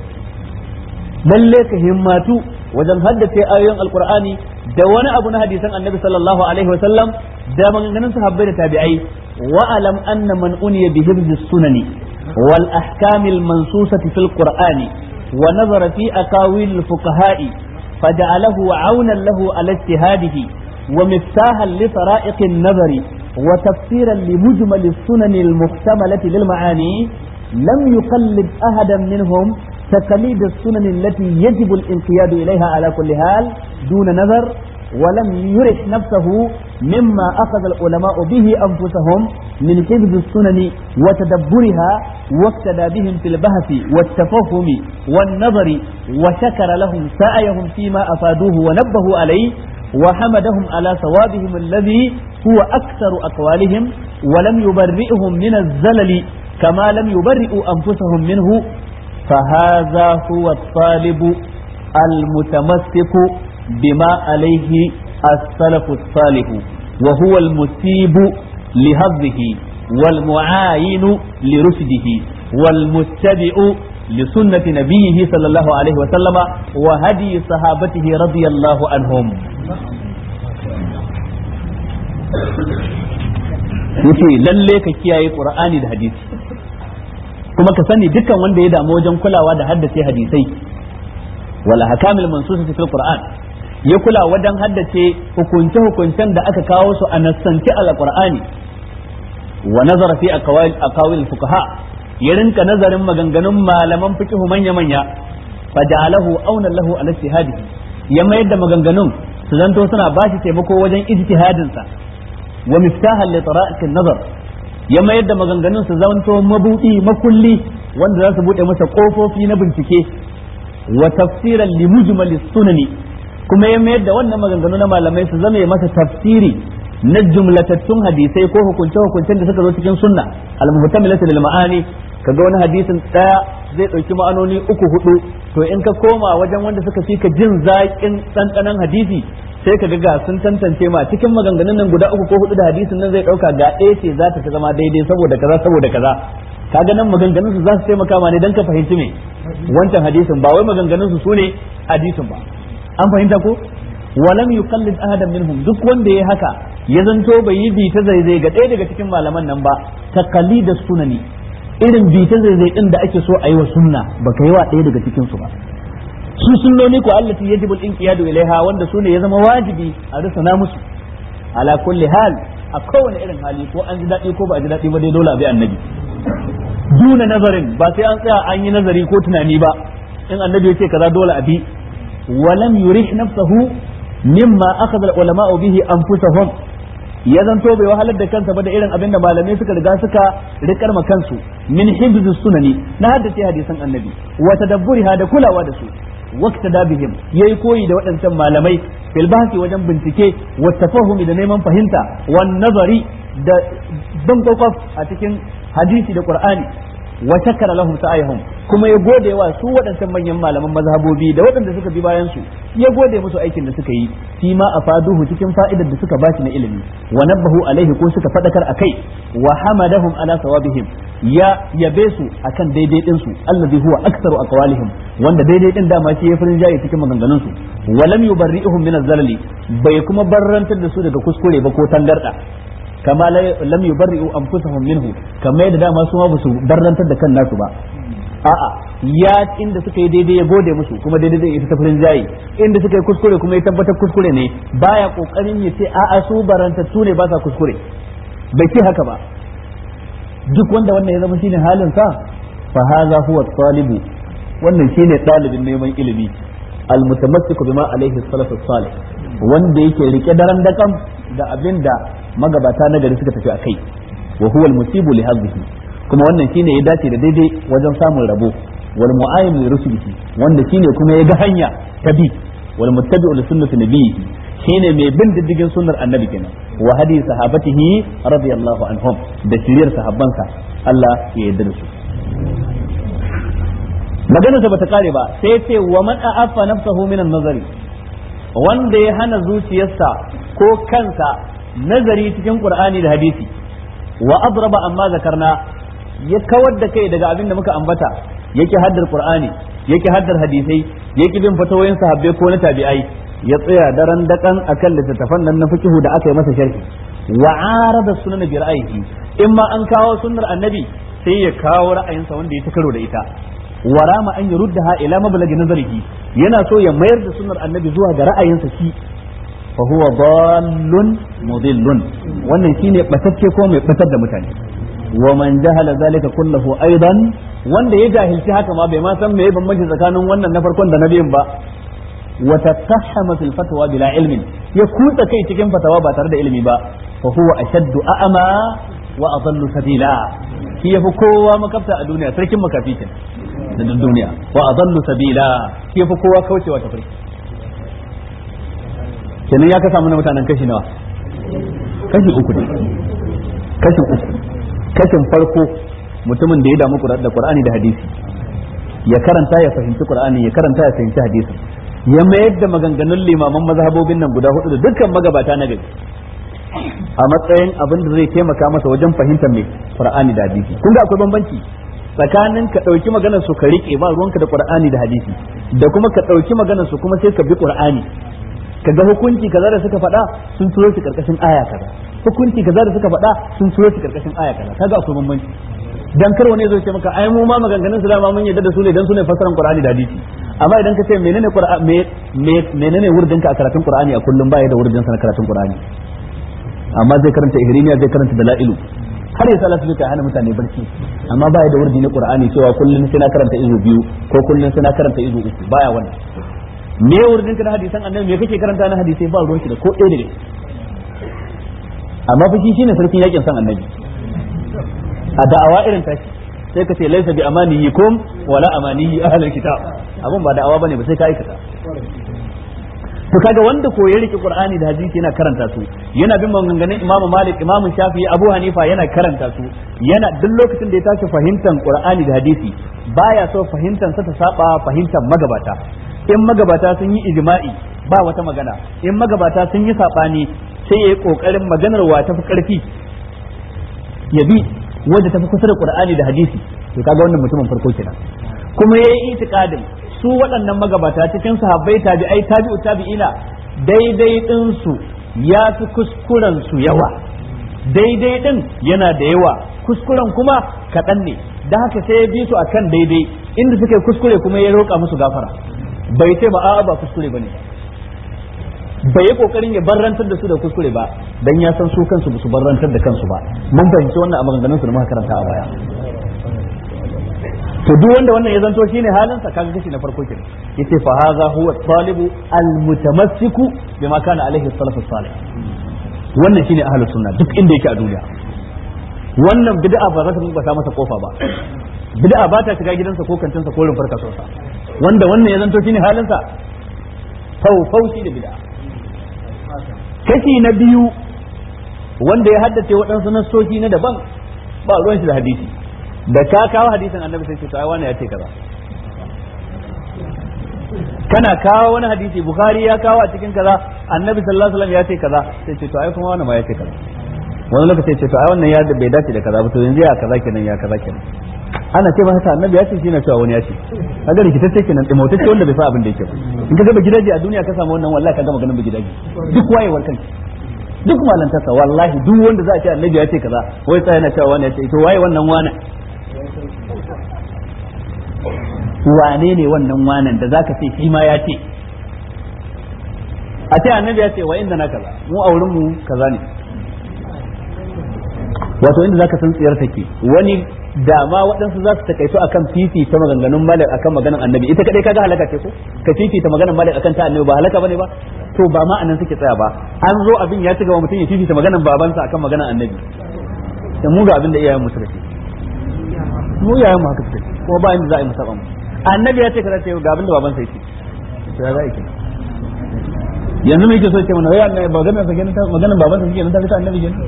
lalle ka himmatu wajen haddace ayoyin alqur'ani da wani abu na hadisan annabi sallallahu alaihi wasallam da maganganun sahabbai da tabi'ai wa alam anna man uniya bi hifzi sunani wal ahkamil mansusati fil qur'ani ونظر في أقاويل الفقهاء فجعله عونا له على اجتهاده ومفتاحا لطرائق النظر وتفسيرا لمجمل السنن المحتملة للمعاني لم يقلد أحدا منهم تقليد السنن التي يجب الانقياد إليها على كل حال دون نظر ولم يرح نفسه مما أخذ العلماء به أنفسهم من حفظ السنن وتدبرها واقتدى بهم في البحث والتفهم والنظر وشكر لهم سعيهم فيما أفادوه ونبهوا عليه وحمدهم على صوابهم الذي هو أكثر أقوالهم ولم يبرئهم من الزلل كما لم يبرئوا أنفسهم منه فهذا هو الطالب المتمسك بما عليه السلف الصالح وهو المسيب لهضه والمعاين لرشده والمتبع لسنة نبيه صلى الله عليه وسلم وهدي صحابته رضي الله عنهم yace lalle ka kiyaye qur'ani da hadisi kuma ka sani dukkan wanda ya damu wajen kulawa da haddace hadisai wala hakamil mansusati fil qur'an ya kula wajen haddace hukunce hukuncen da aka kawo su a nassanci alqur'ani wa nazara fi aqwal aqawil fuqaha ya rinka nazarin maganganun malaman fiqh manya manya faja'alahu auna lahu ala ijtihadihi ya mayar da maganganun su zanto suna bashi taimako wajen ijtihadin sa wa miftahan li tara'ik an-nazar ya mayar da maganganun su zanto mabudi makulli wanda za su bude masa kofofi na bincike wa tafsiran li mujmal as-sunani kuma ya mayar da wannan maganganu na malamai su zama masa tafsiri na jumlatattun hadisai ko hukunce hukuncen da suka zo cikin sunna al-muhtamilatu lil ma'ani kaga wani hadisin daya zai dauki ma'anoni uku hudu to in ka koma wajen wanda suka fi ka jin zaƙin dandanan hadisi sai ka ga sun tantance ma cikin maganganun nan guda uku ko hudu da hadisin nan zai dauka ga ɗaya ce za ta zama daidai saboda kaza saboda kaza kaga nan maganganun su za su taimaka ma ne dan ka fahimci me wancan hadisin ba wai maganganun su sune hadisin ba an fahimta ko walam yuqallid ahadan minhum duk wanda yayi haka ya zanto bai yi bi ta zaizai ga ɗaya daga cikin malaman nan ba taqalida sunani irin bi ta zaizai din da ake so a yi wa sunna baka yi wa ɗaya daga cikin su ba su sunnoni ko allati yajibu al-inqiyadu ilaiha wanda sune ya zama wajibi a rusuna musu ala kulli hal a kowane irin hali ko an ji daɗi ko ba a ji daɗi ba dai dole a bi annabi duna nazarin ba sai an tsaya an yi nazari ko tunani ba in annabi ya ce kaza dole a bi walam yurih nafsahu mimma akhadha al-ulama'u bihi anfusahum ya zanto bai wahalar da kansa ba da irin abin da malamai suka riga suka rikar ma kansu min hibzus sunani na haddace hadisan annabi wa tadabburiha da kulawa da su waqta da bihim yayi koyi da waɗancan malamai fil bahsi wajen bincike wa tafahumi da neman fahimta wan nazari da ban kokof a cikin hadisi da qur'ani wa shakara lahum sa'ayhum kuma ya gode wa su waɗancan manyan malaman mazhabobi da waɗanda suka bi bayan su ya gode musu aikin da suka yi shi ma afaduhu cikin fa'idar da suka bashi na ilimi wa nabbahu alaihi ko suka fadakar akai wa hamadahum ala sawabihim ya yabe su akan daidai din su allazi huwa aktsaru aqwalihim wanda daidai din dama shi ya farin jayi cikin maganganun su wa lam yubarri'uhum min az-zalali bai kuma barrantar da su daga kuskure ba ko tangarda kama lam yubarri'u anfusahum minhu kama yadda dama su ma ba su barrantar da kan nasu ba a'a ya inda suka yi daidai ya gode musu kuma daidai zai ita ta farin jayi inda suka yi kuskure kuma ya tabbatar kuskure ne baya kokarin ya ce a'a su barantattu ne ba sa kuskure bai ce haka ba duk wanda wannan ya zama shine halin sa fa hadha huwa talibu wannan shine dalibin neman ilimi almutamassiku bima alaihi salatu salih wanda yake rike daren dakam da abinda magabata na gari suka tafi akai wa huwa almusibu li hadhihi kuma wannan shine ya dace da daidai wajen samun rabo wal mu'ayyin li rusulihi wanda shine kuma ya ga hanya ta bi wal muttabi'u li sunnati nabiyhi shine mai bin diddigin sunnar annabi kenan wa hadi sahabatihi radiyallahu anhum da shiriyar sahabbansa Allah ya yarda da su maganar sa bata kare ba sai ce wa man a'affa nafsahu min an-nazari wanda ya hana zuciyarsa ko kansa nazari cikin qur'ani da hadisi wa adraba amma zakarna ya kawar da kai daga abin da muka ambata yake haddar qur'ani yake haddar hadisai yake bin fatawoyin sahabbai ko na tabi'ai ya tsaya daren dakan akan littattafan nan na fiqhu da aka yi masa sharhi wa arada sunan bi ra'ayi in ma an kawo sunnar annabi sai ya kawo ra'ayinsa wanda ya karo da ita warama an yurdaha ila mablagi nazarihi yana so ya mayar da sunnar annabi zuwa ga ra'ayinsa shi fa huwa dallun mudillun wannan shine batacce ko mai batar da mutane wa man jahala zalika kullahu aidan wanda ya jahilci haka ma bai ma san meye bambanci tsakanin wannan na farkon da na biyun ba wa tatahama fil fatwa bila ilmin ya kutsa kai cikin fatawa ba tare da ilimi ba fa huwa ashaddu a'ma wa adallu sabila shi yafi kowa makafta a duniya sarkin makafi kenan da duniya wa adallu sabila shi yafi kowa kaucewa tafarki kenan ya ka samu na mutanen kashi nawa kashi uku ne kashi uku kashin farko mutumin da ya damu da Qur'ani da hadisi ya karanta ya fahimci Qur'ani ya karanta ya fahimci hadisi ya mayar da maganganun limaman mazhabobin nan guda hudu da dukkan magabata na gari a matsayin abin da zai taimaka masa wajen fahimtar mai Qur'ani da hadisi kun ga akwai bambanci tsakanin ka dauki maganar su ka rike ba ruwanka da Qur'ani da hadisi da kuma ka dauki maganar su kuma sai ka bi Qur'ani kaga hukunci kaza da suka faɗa sun turo shi karkashin aya kaza hukunci kaza da suka faɗa sun turo shi karkashin aya kaza kaga akwai bambanci dan kar wani zai ce maka ai mu ma maganganun su da ma mun yadda da su ne dan su ne fasaran Qur'ani da hadisi amma idan ka ce menene qur'ani menene wurdinka a karatun qur'ani a kullum baya da wurdin sa na karatun qur'ani amma zai karanta ihrimiya zai karanta dalailu har ya salatu duka hana mutane barci amma baya da wurdi na qur'ani cewa kullum sai na karanta izu biyu ko kullum sai na karanta izu uku baya wannan me wurdin ka na hadisan annabi me kake karanta na hadisi ba ruwan shi da ko ɗaya daga amma fa shi shine sarkin yakin san annabi a da'awa irin tashi sai ka ce laisa bi amaniyikum wala amaniyi ahlul kitab abun ba da'awa bane ba sai ka aikata to kaga wanda ko ya rike qur'ani da hadisi yana karanta su yana bin maganganun imamu malik imamu shafi'i abu hanifa yana karanta su yana duk lokacin da ya tashi fahimtar qur'ani da hadisi baya so fahimtar sa ta saba fahimtar magabata in magabata sun yi ijma'i ba wata magana in magabata sun yi sabani sai yayi kokarin maganar wa tafi karfi ya bi wanda tafi kusa da qur'ani da hadisi to kaga wannan mutumin farko kenan kuma yayi itikadin su waɗannan magabata cikin sahabbai tabi'ai tabi'u tabi'ina daidai din su ya fi kuskuren su yawa daidai din yana da yawa kuskuren kuma kaɗan ne da haka sai ya bi su akan daidai inda suke kuskure kuma ya roƙa musu gafara bai ce ba a'a ba kuskure bane bai yi kokarin ya barrantar da su da kuskure ba dan ya san su kansu su barrantar da kansu ba mun fahimci wannan a maganganun su da muka karanta a baya to duk wanda wannan ya zanto shine halin sa kaga kashi na farko kenan yace fa hadha huwa talibu almutamassiku bima kana alaihi salafus salih wannan shine ahlus sunna duk inda yake a duniya wannan bid'a ba za ta bata masa kofa ba bid'a ba ta shiga gidansa ko kantinsa ko rumfar kasuwarsa wanda wannan ya zanto shine halin sa faushi da bid'a kashi na biyu wanda ya haddace waɗansu nassoci na daban ba ruwan shi da hadisi da ka kawo hadisin annabi sai ce to ai wani ya ce kaza kana kawo wani hadisi bukhari ya kawo a cikin kaza annabi sallallahu alaihi wasallam ya ce kaza sai ce to ai kuma wani ma ya ce kaza wani lokaci ce to ai wannan ya bai dace da kaza ba to yanzu ya kaza kenan ya kaza kenan ana ce masa annabi ya ce shi na cewa wani ya ce kaga rikitacce kenan dimotacce wanda bai sa abin da yake ba in ka ga gidaje a duniya ka samu wannan wallahi ka ga maganar gidaje duk wayewar kanki duk malantarsa wallahi duk wanda za a ce annabi ya ce kaza wai sai yana cewa wani ya ce to waye wannan wani wane ne wannan wanan da zaka ce shi ma ya ce a ce annabi ya ce wa inda na kaza mu a wurin mu kaza ne wato inda zaka san tsiyar take wani da ma waɗansu za su takaitu akan fifi ta maganganun malik akan maganan annabi ita kadai kaga halaka ce ko ka fifi ta maganan malik akan ta annabi ba halaka bane ba to ba ma anan suke tsaya ba an zo abin ya ci gaba mutum ya fifi ta maganan babansa akan maganan annabi dan mu ga abin da iyayen mu suka ce mu iyayen mu haka suka ce ko ba inda za a yi musaba mu annabi ya ce kaza ce ga abin da babansa yake to ya za a yi yanzu me yake so ce mana wai annabi ba ganin sa kenan maganan babansa yake nan ta annabi kenan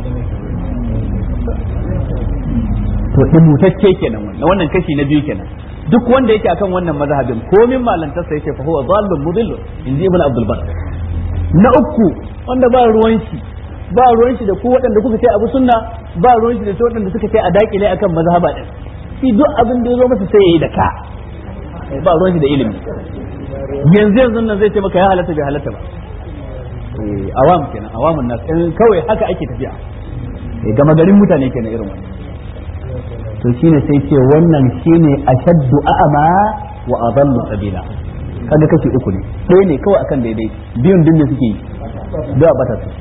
to dimutacce kenan wannan wannan kashi na biyu kenan duk wanda yake akan wannan mazhabin komin malantarsa yake fa huwa dhallun mudillun inji ibn abdul bar na uku wanda ba ruwan shi ba ruwan shi da ku waɗanda kuka ce abu sunna ba ruwan shi da su waɗanda suka ce a dakile akan mazhaba din shi duk abin da yazo masa sai yayi da ka ba ruwan shi da ilimi yanzu yanzu nan zai ce maka ya halatta bai halatta ba eh awam kenan awamun nas kawai haka ake tafiya eh gama garin mutane kenan irin wannan to shine sai ce wannan shine ashaddu a'ma wa adallu sabila kaga kashi uku ne ɗaya ne kawai akan daidai biyun din ne suke yi da bata su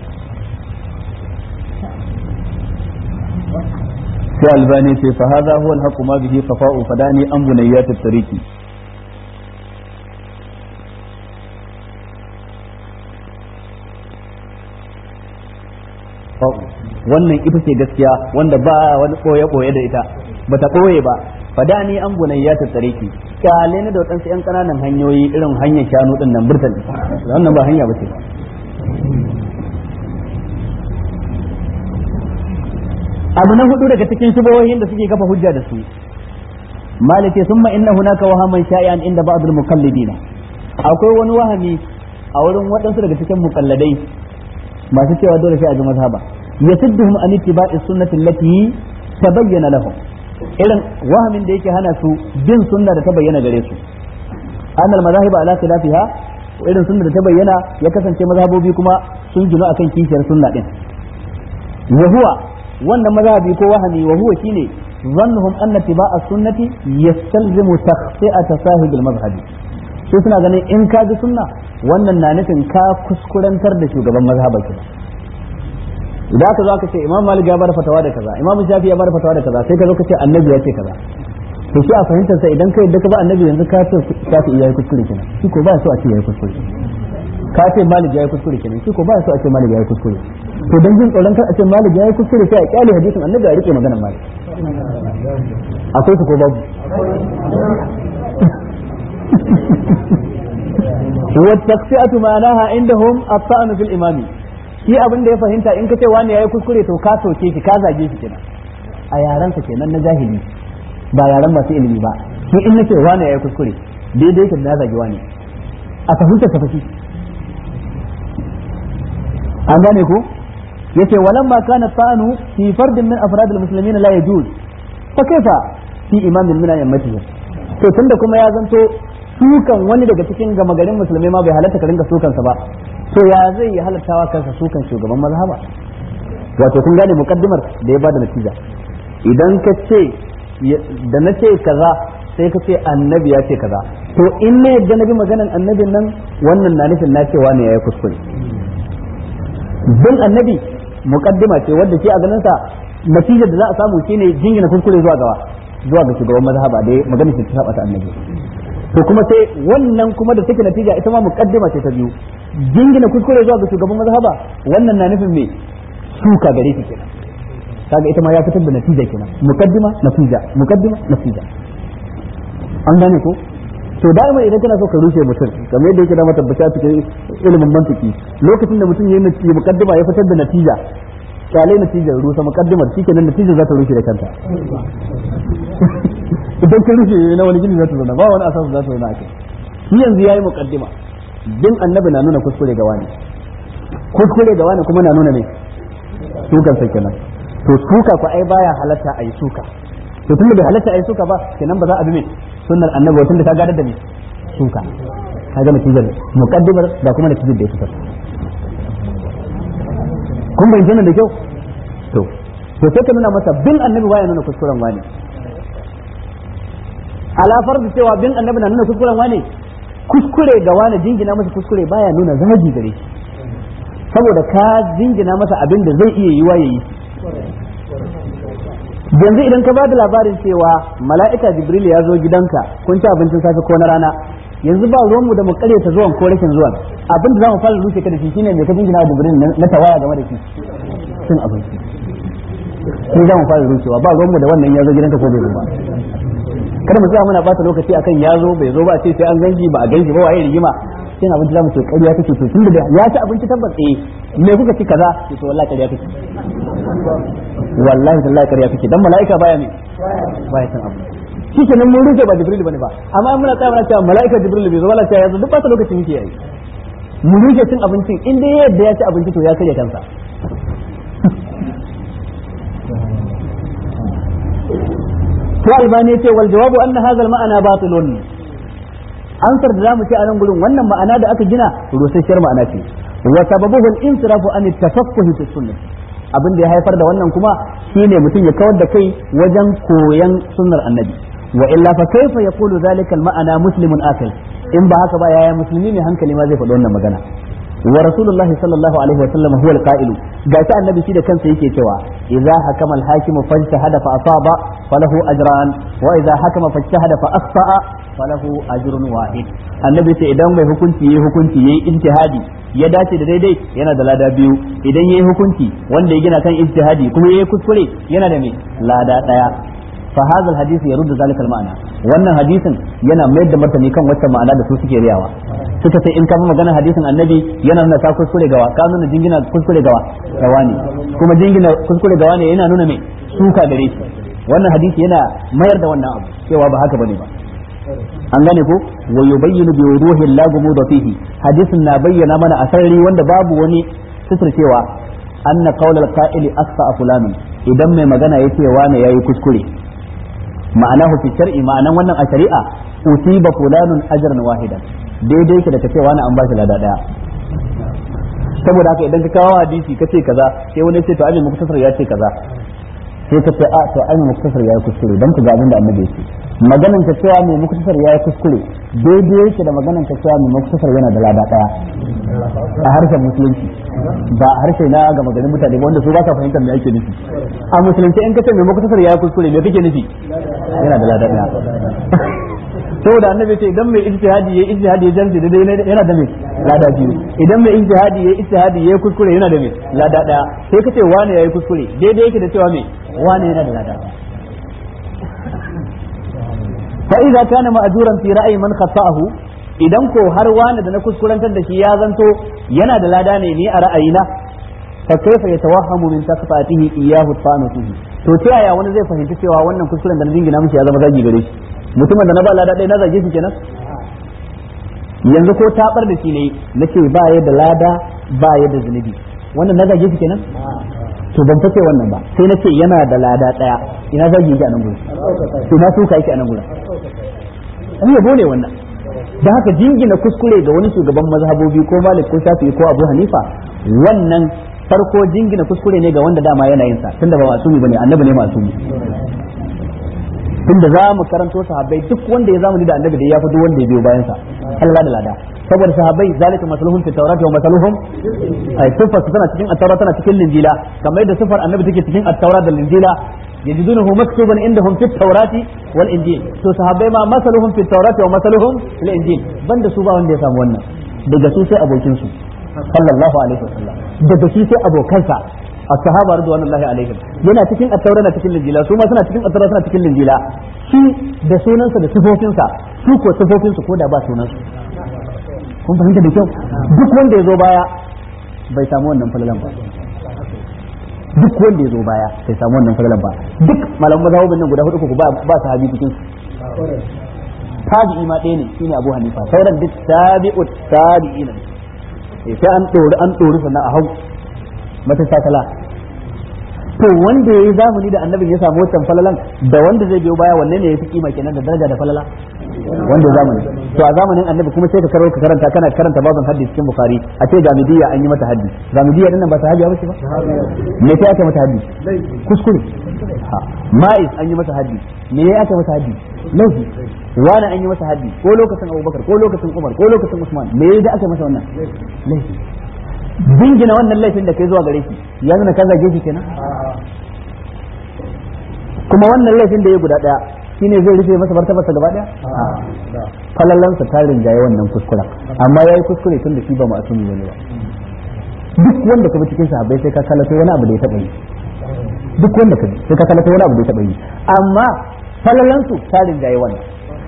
sai albani sai fa hadha huwa al-haqqu ma bihi qafa'u fadani an bunayyat at-tariqi wannan ita ce gaskiya wanda ba wani koye koye da ita bata koye ba fadani an bunayya ta tsareki kyale ne da wadansu yan kananan hanyoyi irin hanyar shanu din nan burtan wannan ba hanya bace abu na hudu daga cikin shubuhohin da suke kafa hujja da su malike summa inna hunaka wahaman shay'an inda ba'd al-muqallidina akwai wani wahami a wurin wadansu daga cikin muqalladai masu cewa dole sai a ji mazhaba yasudduhum an ittiba'i sunnati allati tabayyana lahum irin wahamin da yake hana su bin sunna da ta bayyana gare su annal mazahiba ala khilafiha irin sunna da ta bayyana ya kasance mazhabobi kuma sun gino akan kishiyar sunna din wa huwa wannan mazhabi ko wahami wa huwa shine zannuhum anna ittiba'a sunnati yastalzimu takhsi'ata sahib al-mazhabi sai suna ganin in ka ji sunna wannan na nufin ka kuskurantar da shugaban mazhaba kenan. idan aka zo aka ce imam malik ya bar fatawa da kaza, imam shafi ya bar fatawa da kaza, sai ka zo ka ce annabi ya ce kaza, to shi a fahimtar sa idan kai yadda ka ba annabi yanzu ka ce shafi yayi kuskure kenan, shi ko ba so a ce yayi kuskure. ka ce malik yayi kuskure kenan, shi ko ba so a ce malik yayi kuskure. to dan jin tsoron kar a ce malik yayi kuskure sai a kyale hadisin annabi a rike maganar malik. akwai su ko babu? wa taqsi'atu ma'anaha indahum at-ta'n fil imami, shi abin da ya fahimta in ka ce wani yayi kuskure to ka soke shi ka zage shi kenan, a yaran sa kenan na jahili ba yaran masu ilimi ba. shi in nace wani yayi kuskure daidai yake da zage wani a fahimta ka fashi. an gane ko yace walamma kana ta'anu fi fardin min afrad al-muslimin la yajuz fa kaifa fi imamin min a'immatihi. to tunda kuma ya zanto sukan wani daga cikin gama garin musulmai ma bai halatta ka ringa sukan sa ba, to ya zai yi halattawa kansa sukan shugaban mazhaba? wato kun gane mukaddimar da ya bada natija. idan ka ce da na ce kaza sai ka ce annabi ya ce kaza, to in ne yadda na bi maganan annabin nan wannan na nufin na cewa ne yayi kuskure. bin annabi mukaddima ce wanda shi a ganin sa natijar da za a samu shine jingina kuskure zuwa gawa zuwa ga shugaban mazhaba da maganar shi ta saba ta annabi. to kuma sai wannan kuma da take natija ita ma mukaddima ce ta biyu, jingina kuskure zuwa ga shugaban mazhaba wannan na nufin me suka gare shi kenan, kaga ita ma ya fitar da natija kenan, mukaddima natija mukaddima natija. an gane ko? to da'ima idan kana so ka rushe mutum kamar yadda yake da matabbata cikin ilimin mantiki, lokacin da mutum yayi natija mukaddima ya fitar da natija, kyale natijar rusa mukaddimar shikenan natijar za ta rushe da kanta. idan ka rushe na wani gini za ta zauna ba wani asasu za ta zauna a kai. shi yanzu yayi mukaddima, bin annabi na nuna kuskure ga wani, kuskure ga wani kuma na nuna ne sukan sa kenan. to suka ko ai baya halatta ai suka, to tunda bai halatta ai suka ba kenan ba za a bi me sunnar annabi wata da ka gadar da me suka. kaga natijar mukaddimar da kuma natijar da ya fitar. kun bayyana da kyau? to to sai ka nuna masa bin annabi baya nuna kuskuren wani, alafar da cewa bin annabi na nuna kuskuren wani, kuskure ga wani jingina masa kuskure baya nuna zagi gare shi, saboda ka jingina masa abin da zai iya yiwa yayi. yanzu idan ka bada labarin cewa mala'ika jibril ya zo gidanka kun ci abincin safe ko na rana, yanzu ba ruwan mu da mu kare ta zuwan ko rashin zuwan, abin da zamu fara rushe ka da shi shine me ka jingina jibril na tawaya game da shi cin abinci, sai zamu fara rushewa. ba ruwan mu da wannan ya zo gidanka ko bai zo ba. kada mu tsaya muna bata lokaci akan ya zo bai zo ba sai sai an ganji ba a ganji ba waye rigima, sai abinci zamu ce ƙarya take. to tunda da ya ci abinci tabbas eh me kuka ci kaza to wallahi ƙarya take, wallahi tallahi ƙarya take, dan mala'ika baya ne baya san abu. shi kenan mun rufe ba jibril bane ba, amma muna tsaya muna cewa mala'ika jibril bai zo wala sai ya zo duk bata lokaci muke yayi. mu rufe cin abincin in dai yadda ya ci abinci to ya karya kansa. to albani yace wal jawabu anna hadha al ma'ana batilun, ansar da zamu ce a nan gurin wannan ma'ana da aka gina rusasshiyar ma'ana ce. wa sababuhu al insirafu an at tafaqquh fi sunnah, abin da ya haifar da wannan kuma shine mutum ya kawar da kai wajen koyan sunnar annabi. wa illa fa kaifa yaqulu zalika al ma'ana muslimun akil, in ba haka ba yaya musulmi ne hankali ma zai faɗi wannan magana. wa rasulullahi sallallahu alaihi wa sallam huwa al qa'ilu, ga ta annabi shi da kansa yake cewa idza hakama al hakim fajtahada fa asaba falahu ajran wa idza hakama fajtahada fa akhta'a falahu ajrun wahid. annabi ce idan mai hukunci yayi hukunci yayi ijtihadi ya dace da daidai yana da lada biyu, idan yayi hukunci wanda ya gina kan ijtihadi kuma yayi kuskure yana da me lada daya. fa hadha alhadith yaruddu zalika almaana, wannan hadisin yana mayar da martani kan wacce ma'ana da su suke riyawa. suka ce in ka bi maganar hadisin annabi yana nuna ta kuskure gawa, ka nuna jingina kuskure gawa gawa ne, kuma jingina kuskure gawa ne yana nuna me suka gare shi. wannan hadisi yana mayar da wannan abu cewa ba haka bane ba. an gane ko wa yubayyinu bi wuduhi la gumuda fihi, hadisin na bayyana mana a sarari wanda babu wani sisir cewa anna qawlal qa'ili asfa fulanun, idan mai magana yace wani yayi kuskure ma'anahu fi shar'i, ma'anan wannan a shari'a usiba fulanun ajran wahidan, daidai yake da kace wani an ba shi lada daya. saboda haka idan ka kawo hadisi kace kaza sai wani ce to ai muktasar ya ce kaza, sai ka ce a to ai muktasar ya yi kuskure dan ku ga abin da annabi ya ce, maganan ta cewa mai muktasar ya yi kuskure daidai yake da maganan ta cewa mai muktasar yana da lada daya a harshen musulunci ba a harshe na ga maganin mutane ba wanda su ba ka fahimtar me ake nufi a musulunci in kace mai muktasar ya yi kuskure me kake nufi yana da lada daya saboda annabi ce idan mai ijtihadi yayi ijtihadi ya jarje daidai yana da me lada biyu idan mai ijtihadi yayi ijtihadi yayi kuskure yana da me lada daya sai kace wani yayi kuskure daidai yake da cewa me wani yana da lada daya fa idza kana ma'juran fi ra'yi man khata'ahu idan ko har wani da na kuskurantar da shi ya zanto yana da lada ne ni a ra'ayina fa kaifa yatawahhamu min taqfatihi iyyahu ta'anuhi to ta yaya wani zai fahimci cewa wannan kuskuren da na jingina mishi ya zama zagi gare shi mutumin da na ba lada ɗaya na zage shi kenan yanzu ko tabar da shi ne nace ba ya da lada ba ya da zunubi wannan na zage shi kenan to ban fice wannan ba sai nace yana da lada ɗaya ina zage shi a nan gurin ina suka yake a nan gurin an yabo ne wannan da haka jingina kuskure ga wani shugaban mazhabobi ko Malik ko Shafi'i ko Abu Hanifa wannan farko jingina kuskure ne ga wanda dama yana yin sa tunda ba masumi bane annabi ne masumi tunda za mu karanto sahabbai duk wanda ya zamani da annabi da ya fi duk wanda ya biyo bayan sa Allah da lada saboda sahabbai zalika masaluhum fi tawrati wa masaluhum ay sifar tana cikin at-taurat tana cikin linjila kamar yadda sifar annabi take cikin at-taurat da linjila yajidunahu maktuban indahum fi tawrati wal injil to sahabbai ma masaluhum fi tawrati wa masaluhum fil injil banda su ba wanda ya samu wannan daga su sai abokin su sallallahu alaihi wasallam daga shi sai abokansa as-sahaba radiyallahu alaihim yana cikin at-taura na cikin linjila su ma suna cikin at-taura suna cikin linjila shi da sunansa da sifofinsa su ko sifofinsu ko da ba sunansu kun fahimta da kyau duk wanda ya zo baya bai samu wannan falalan ba duk wanda ya zo baya bai samu wannan falalan ba duk malaman mazhabin nan guda hudu ko ba ba sahabi cikin su tabi'i ma ɗaya ne shine Abu Hanifa sauran duk tabi'ut tabi'ina ne sai an dori an dori sannan a hau mata takala to wanda yayi zamani da annabi ya samu wancan falalan da wanda zai biyo baya wanne ne yafi kima kenan da daraja da falala wanda zamani to a zamanin annabi kuma sai ka karo ka karanta kana karanta babban hadisi cikin bukhari a ce gamidiyya an yi mata haddi gamidiyya din nan ba sahabiya bace ba me sai aka mata haddi kuskure ma'is an yi mata haddi me ya aka mata haddi laifi wani an yi masa haddi ko lokacin abubakar ko lokacin umar ko lokacin usman me ya da aka masa wannan laifi dingina wannan laifin da kai zuwa gare shi ya nuna ka zage shi kenan kuma wannan laifin da ya guda daya shine zai rufe masa martabarsa gaba daya falallansa ta rinjaye wannan kuskura amma yayi kuskure tun da shi ba ma'asumi bane ba duk wanda ka bi cikin sahabbai sai ka kalato wani abu da ya taba yi duk wanda ka bi sai ka kalato wani abu da ya taba yi amma falallansu ta rinjaye wannan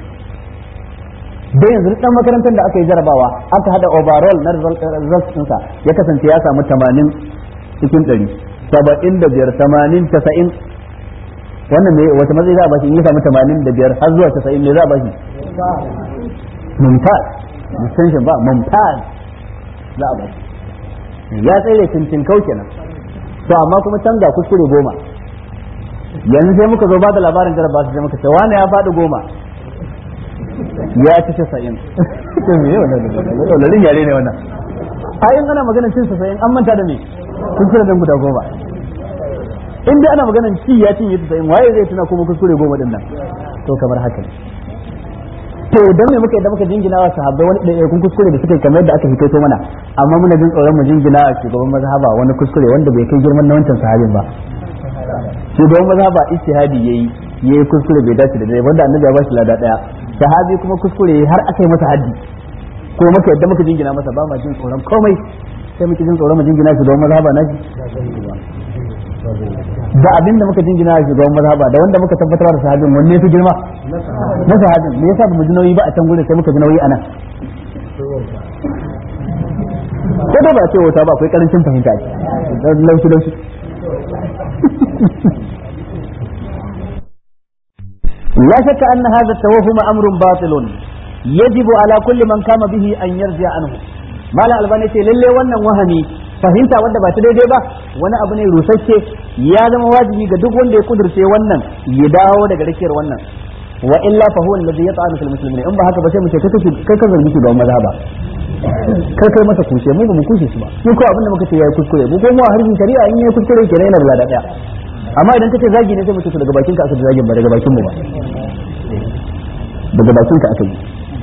da yanzu dan makarantar da aka yi jarabawa aka hada overall na results ɗinsa ya kasance ya samu tamanin cikin ɗari saba'in da biyar tamanin tasa'in wannan ne wata matsayi za a bashi in ya samu tamanin da biyar har zuwa tasa'in ne za a bashi mumtaz distinction ba mumtaz za a bashi ya tsere cincin kau kenan to amma kuma can ga kuskure goma yanzu sai muka zo ba da labarin jarabawa sai muka ce wani ya faɗi goma ya ci casa'in to me wannan wannan yare ne wannan ayin ana maganar cin casa'in an manta da me kuskure dan guda goma in dai ana maganar ci ya cinye casa'in waye zai tuna kuma kuskure goma din nan to kamar haka to dan me muka yadda muka jingina wa sahabbai wani da kun kuskure da suka kamar yadda aka hikaito mana amma muna jin tsoron mu jingina wa shugaban mazhaba wani kuskure wanda bai kai girman na wancan sahabin ba shugaban mazhaba ijtihadi yayi yayi kuskure bai dace da dai wanda annabi ya bashi lada daya sahabi kuma kuskure har aka yi masa haddi ko muka yadda muka jingina masa ba ma jin tsoron komai sai muke jin tsoron mu jingina shi don mazhaba na shi da abin da muka jingina shi don mazhaba da wanda muka tabbatar da sahabin wanne su girma na sahabin me yasa ba mu ji nauyi ba a can gurin sai muka ji nauyi anan ko da ba ce wata ba akwai karancin fahimta ce laushi laushi لا شك أن هذا التوهم أمر باطل يجب على كل من قام به أن يرجع عنه ما لا ألباني ce lalle wannan wahami fahimta wanda ba ta daidai ba wani abu ne rusasshe ya zama wajibi ga duk wanda ya kudurce wannan ya dawo daga rakiyar wannan wa illa fa huwa alladhi yata'anu fil muslimin in ba haka ba sai mu ce kai kai ka zargi shi da mazhaba kai kai masa kushe mu ba mu kushe shi ba mu ko abin da muka ce yayi kuskure mu ko mu a harshen shari'a in yayi kuskure kenan yana da lada daya amma idan kace zagi ne sai mu ce daga bakin ka aka zagin ba daga bakin mu ba daga bakin ka aka yi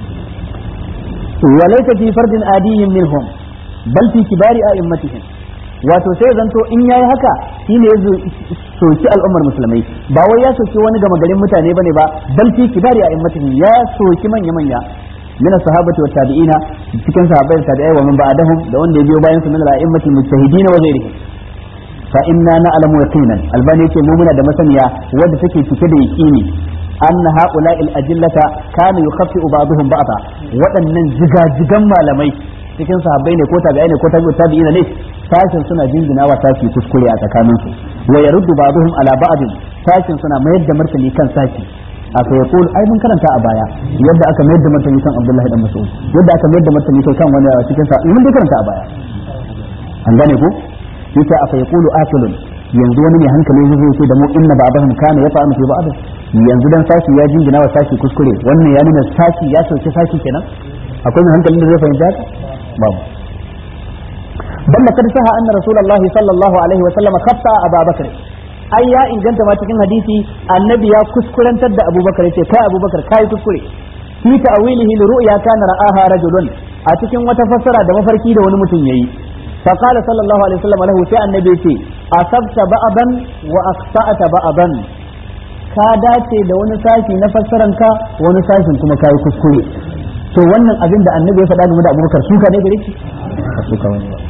walaysa fi fardin adiyyin minhum bal fi kibari a'immatihim wato sai zanto in yayi haka shine yazo soki al'ummar musulmai ba wai ya soki wani gama garin mutane bane ba bal fi kibari a'immatihim ya soki manya manya min as-sahabati wat tabi'ina cikin sahabbai tabi'ai wa man ba'dahum da wanda ya biyo bayan su min al-a'immatil mujtahidin wa ghayrihim fa inna na'lamu yaqinan albani yake mu muna da masaniya wanda take cike da yaqini anna ha'ula'i al-ajillata kana yukhaffi'u ba'dhum ba'da waɗannan jigajigan malamai cikin sahabbai ne ko tabi'ai ne ko tabi'u tabi'ina ne sashin suna jinjina wa sashi kuskure a tsakanin su wa yaruddu ba'dhum ala ba'd sashin suna mayar da martani kan sashi a fa yaqul ai mun karanta a baya yadda aka mayar da martani kan Abdullahi dan Mas'ud yadda aka mayar da martani kan wani a cikin sa mun dai karanta a baya an gane ko yace a fa yaqulu akilun yanzu wani mai hankali zai ce da mu inna ba'dahum kana yafa'alu fi ba'd yanzu dan sashi ya jingina wa sashi kuskure wannan ya nuna sashi ya soke sashi kenan akwai mai hankalin da zai fahimta haka babu bal laqad saha anna rasulullahi sallallahu alaihi wa sallam khata Abu Bakr ai ya inganta ma cikin hadisi annabi ya kuskurantar da Abu Bakar yace kai Abu Bakar kai kuskure fi ta'wilihi li ru'ya kana ra'aha rajulun a cikin wata fassara da mafarki da wani mutum yayi fa qala sallallahu alaihi wasallam lahu sai annabi yace asabta ba'dan wa aqta'ta ba'dan ka dace da wani sashi na fassaran ka wani sashin kuma kai kuskure to wannan abin da annabi ya faɗa game da Abu Bakar suka ne gare ki suka wani ba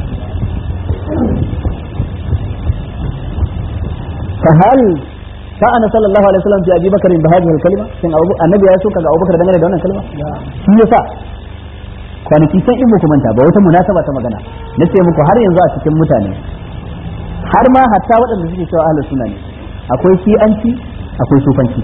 فهل فأنا صلى الله عليه وسلم في أبي بكر بهذه الكلمة كان أبو النبي يسوع كان أبو بكر دعنا لدونا الكلمة shi yasa kwanaki san in muku manta ba wata munasaba ta magana nace muku har yanzu a cikin mutane har ma hatta waɗanda suke cewa ahlus sunna ne akwai shi'anci akwai sufanci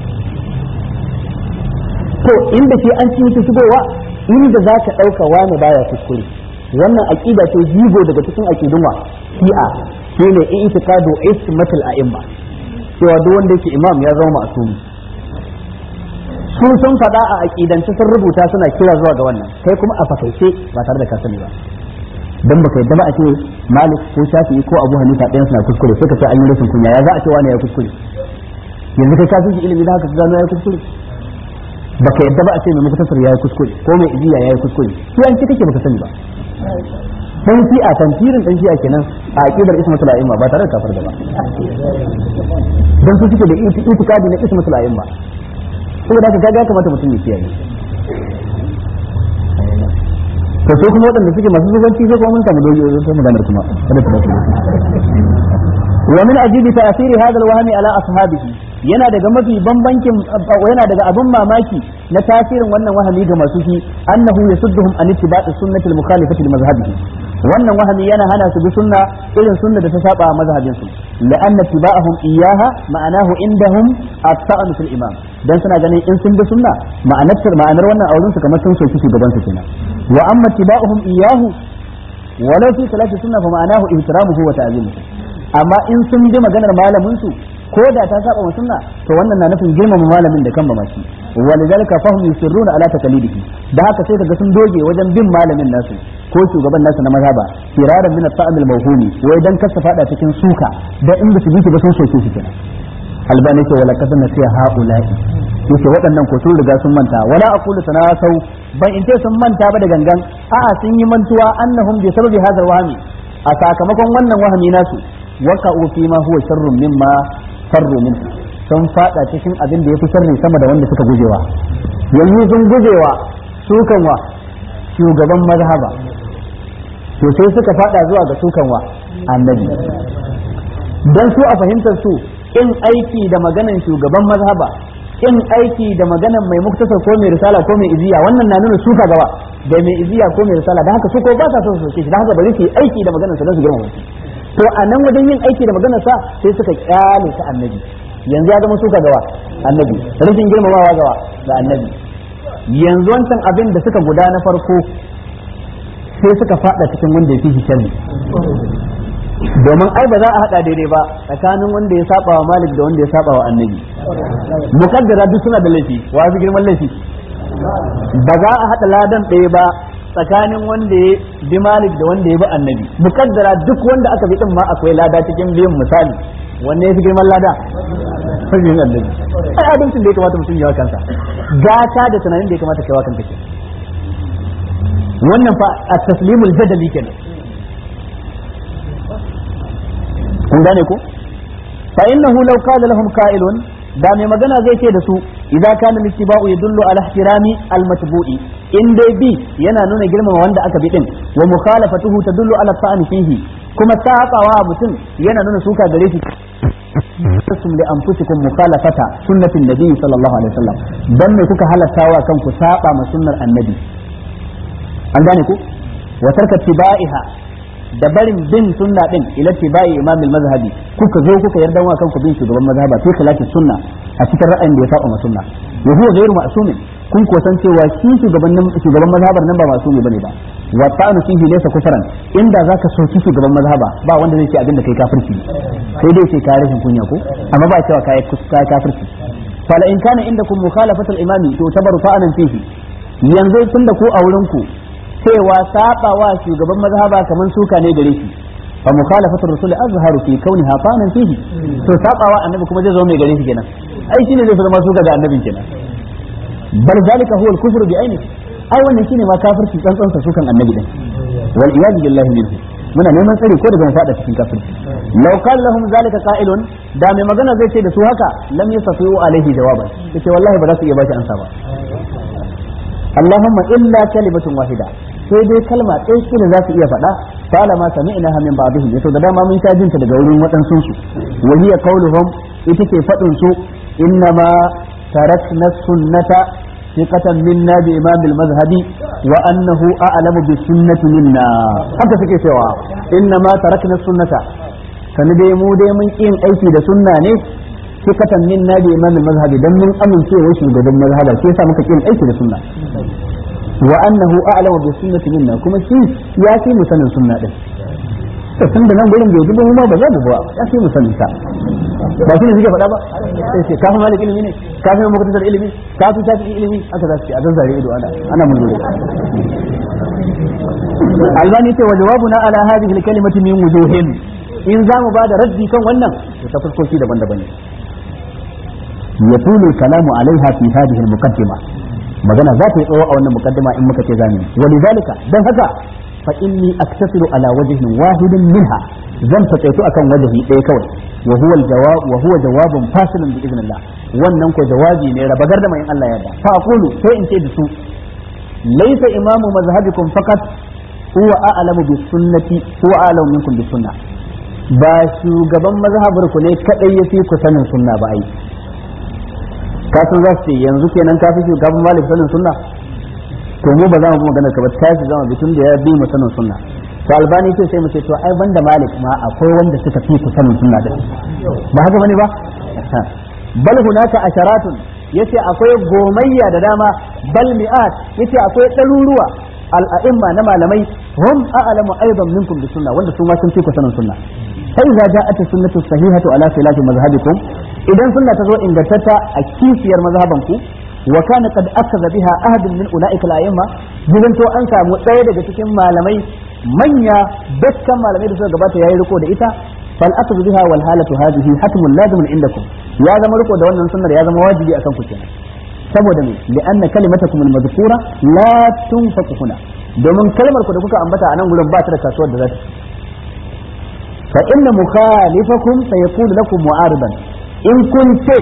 to inda shi'anci yake shigowa inda zaka dauka wani baya kuskure wannan aqida ce jigo daga cikin aqidun wa shi'a shine i'tiqadu ismatul a'imma cewa duk wanda yake imam ya zama ma'sumi sun sun fada a aqidance sun rubuta suna kira zuwa ga wannan kai kuma a fakaice ba tare da ka sani ba dan baka yadda ba a ce Malik ko Shafi'i ko Abu Hanifa ɗayan suna kuskure sai ka ce an yi rashin kunya ya za a ce wani ya kuskure yanzu kai ka fi ilimi da haka ka gano ya kuskure baka yadda ba a ce mai muktasar ya yi kuskure ko mai ijiya ya yi kuskure shi an ce kake baka sani ba dan shi a tantirin dan shi a kenan a aqidar ismatul a'imma ba tare da kafir da ba dan su suke da itikadi na ismatul a'imma saboda haka kaga kamata mutum ya kiyaye to sai kuma wadanda suke masu zubanci sai kuma mun samu doyi sai maganar kuma kada ta dace wa min ajibi ta'siri hadha al-wahmi ala ashabihi yana daga mafi bambancin yana daga abun mamaki na tasirin wannan wahami ga masu shi annahu yasudduhum an ittiba'i sunnati al-mukhalifati li mazhabihi wannan wahami yana hana su bi sunna irin sunna da ta saba mazhabin su la'anna tiba'ahum iyyaha ma'anahu indahum at-ta'an fil imam dan suna ganin in sun bi sunna ma'anar ma'anar wannan auren su kamar sun soki shugaban su kenan wa amma tiba'ahum iyyahu walau fi salati sunna fa ma'anahu ihtiramuhu wa ta'zimuhu amma in sun bi maganar malamin su ko da ta saba wa sunna to wannan na nufin girmama malamin da kan mamaki walidalika fahum yusirruna ala taqlidihi da haka sai kaga sun doge wajen bin malamin nasu ko shugaban nasu na mazhaba firaran min at-ta'am al-mawhumi wai dan kasa fada cikin suka da in ba su bi ba sun soke shi kenan albani ce wala kasan nasiya haula'i yace waɗannan ko sun riga sun manta wala aqulu tanasau ban in ce sun manta ba da gangan a'a sun yi mantuwa annahum bi sababi hadha wahmi a sakamakon wannan wahami nasu waqa'u fi ma huwa sharrun mimma farru min sun fada cikin abin da yafi sharri sama da wanda suka gujewa yanzu sun gujewa sukan wa shugaban mazhaba to sai suka fada zuwa ga sukan wa annabi dan su a fahimtar su in aiki da maganan shugaban mazhaba in aiki da maganan mai muktasar ko mai risala ko mai iziya wannan na nuna suka gawa da mai iziya ko mai risala da haka su ko ba sa son su soke shi da haka bari su yi aiki da maganar sa don su girmama shi to a nan wajen yin aiki da maganar sa sai suka kyale ta annabi yanzu ya zama suka gawa annabi rashin girmamawa gawa ga annabi yanzu wancan abin da suka guda na farko sai suka fada cikin wanda ya fi shi sharri domin ai ba za a hada daidai ba tsakanin wanda ya saba wa Malik da wanda ya saba wa annabi mukaddara duk suna da laifi wa su girman laifi ba za a hada ladan ɗaya ba tsakanin wanda ya bi Malik da wanda ya bi annabi mukaddara duk wanda aka bi din ma akwai lada cikin biyan misali wanne ya fi girman lada sabbin annabi ai adalcin da ya kamata mutum ya kansa gata da tunanin da ya kamata kai wa kanka ke wannan fa at-taslimul jadali kenan kun gane ko fa innahu law qala lahum qa'ilun da mai magana zai ce da su idan kana littiba'u yadullu ala ihtirami al-matbu'i in dai bi yana nuna girmama wanda aka bi din wa mukhalafatuhu tadullu ala ta'an fihi kuma sabawa mutum yana nuna suka gare shi tasum li anfusikum mukhalafata sunnatin nabi sallallahu alaihi wasallam dan me kuka halattawa kanku saba ma sunnar annabi an gane ku wa tarka tibaiha da barin bin sunna din ila tibai imam al-mazhabi kuka zo kuka yarda wa kanku bin shugaban mazhaba fi khilafi sunna a cikin ra'ayin da ya saba ma sunna wa huwa ghayru ma'sumin kun ko san cewa shi shugaban shugaban mazhabar nan ba masumi bane ba wa ta'anu fihi laysa kufran inda zaka soki shugaban mazhaba ba wanda zai ce abinda kai kafirci sai dai sai kai rashin kunya ko amma ba cewa kai kai kafirci fala in kana indakum mukhalafatu al-imami to tabaru ta'anan fihi yanzu tunda ku a wurin ku cewa sabawa shugaban mazhaba kaman suka ne gare shi fa mukhalafatu rasul azharu fi kauniha ta'anan fihi to sabawa annabi kuma zai zo mai gare shi kenan ai shine zai zama suka ga annabin kenan bal zalika huwa al-kufr bi ainihi ai wannan shine ma kafirci tsantsan sa sukan annabi din wal iyad billahi minhu muna neman tsari ko daga mu fada cikin kafirci law qala lahum zalika qa'ilun da mai magana zai ce da su haka lam yastati'u alaihi jawaban yace wallahi ba za su iya bashi ansa ba Allahumma illa kalimatun wahida sai dai kalma ɗaya shi ne za su iya faɗa qala ma sami'naha min ba'dihim yato da dama mun sha jinta daga wurin waɗansu su wa hiya qawluhum ita ce faɗin su inna ma tarakna sunnata thiqatan minna bi imam al-mazhab wa annahu a'lamu bi sunnati minna haka suke cewa inna ma tarakna sunnata kan dai mu dai mun yin aiki da sunna ne thiqatan minna bi imam al-mazhab dan mun amince wa shugaban mazhaba sai yasa muka yin aiki da sunna wa annahu a'lamu bi sunnati minna kuma shi ya fi mu sanin sunna din to tunda nan gurin bai dubo ma ba za mu ba ya fi mu sanin ta ba shi ne suke faɗa ba sai ce kafin malik ilimi ne kafin mukaddar ilimi kafin shafi ilimi aka za su ce a zanzare ido ana ana mun dole albani ce wa jawabuna ala hadhihi al-kalimati min wujuhin in za mu bada raddi kan wannan to ta fuskoki daban-daban ne yatulu kalamu alaiha fi hadhihi al-muqaddima magana za ta yi tsawo a wannan muqaddima in muka ce zamu walidhalika dan haka fa inni aktasiru ala wajhin wahidin minha zan taƙaito akan wajahi ɗaya kawai wa huwa al-jawab wa huwa jawabun fasilun bi idnillah wannan ko jawabi ne raba gardama in Allah ya yarda fa aqulu sai in ce da su laysa imamu mazhabikum faqat huwa a'lamu bis sunnati huwa a'lamu minkum bis sunnah ba shugaban mazhabar ku ne kadai yafi ku sanin sunna ba ai ka san za su ce yanzu kenan ka fi shugaban malik sanin sunna to mu ba za mu magana ka ba tashi zama bitun da ya bi mu sanin sunna to albani ce sai mu ce to ai banda malik ma akwai wanda suka fi ku sanin sunna da ba haka bane ba bal hunaka asharatun yace akwai gomayya da dama bal mi'at yace akwai daruruwa al'a'imma na malamai hum a'lamu aidan minkum bi sunna wanda su ma sun fi ku sanin sunna sai idza ja'at sunnatu sahihatu ala khilafi mazhabikum idan sunna ta zo ingantatta a kishiyar mazhaban ku wa kana qad akaza biha ahadun min ulaika al-a'imma jidan to an samu ɗaya daga cikin malamai manya dukkan malamai da suka gabata yayi riko da ita fal akazu biha wal halatu hadhihi hatmun lazimun indakum ya zama riko da wannan sunnar ya zama wajibi akan ku kenan saboda me li'anna kalimatakum al-madhkura la tunfaqu huna domin kalmar ku da kuka ambata a nan gurin ba ta da kasuwar da za ta fa inna mukhalifakum sayaqulu lakum mu'ariban in kunta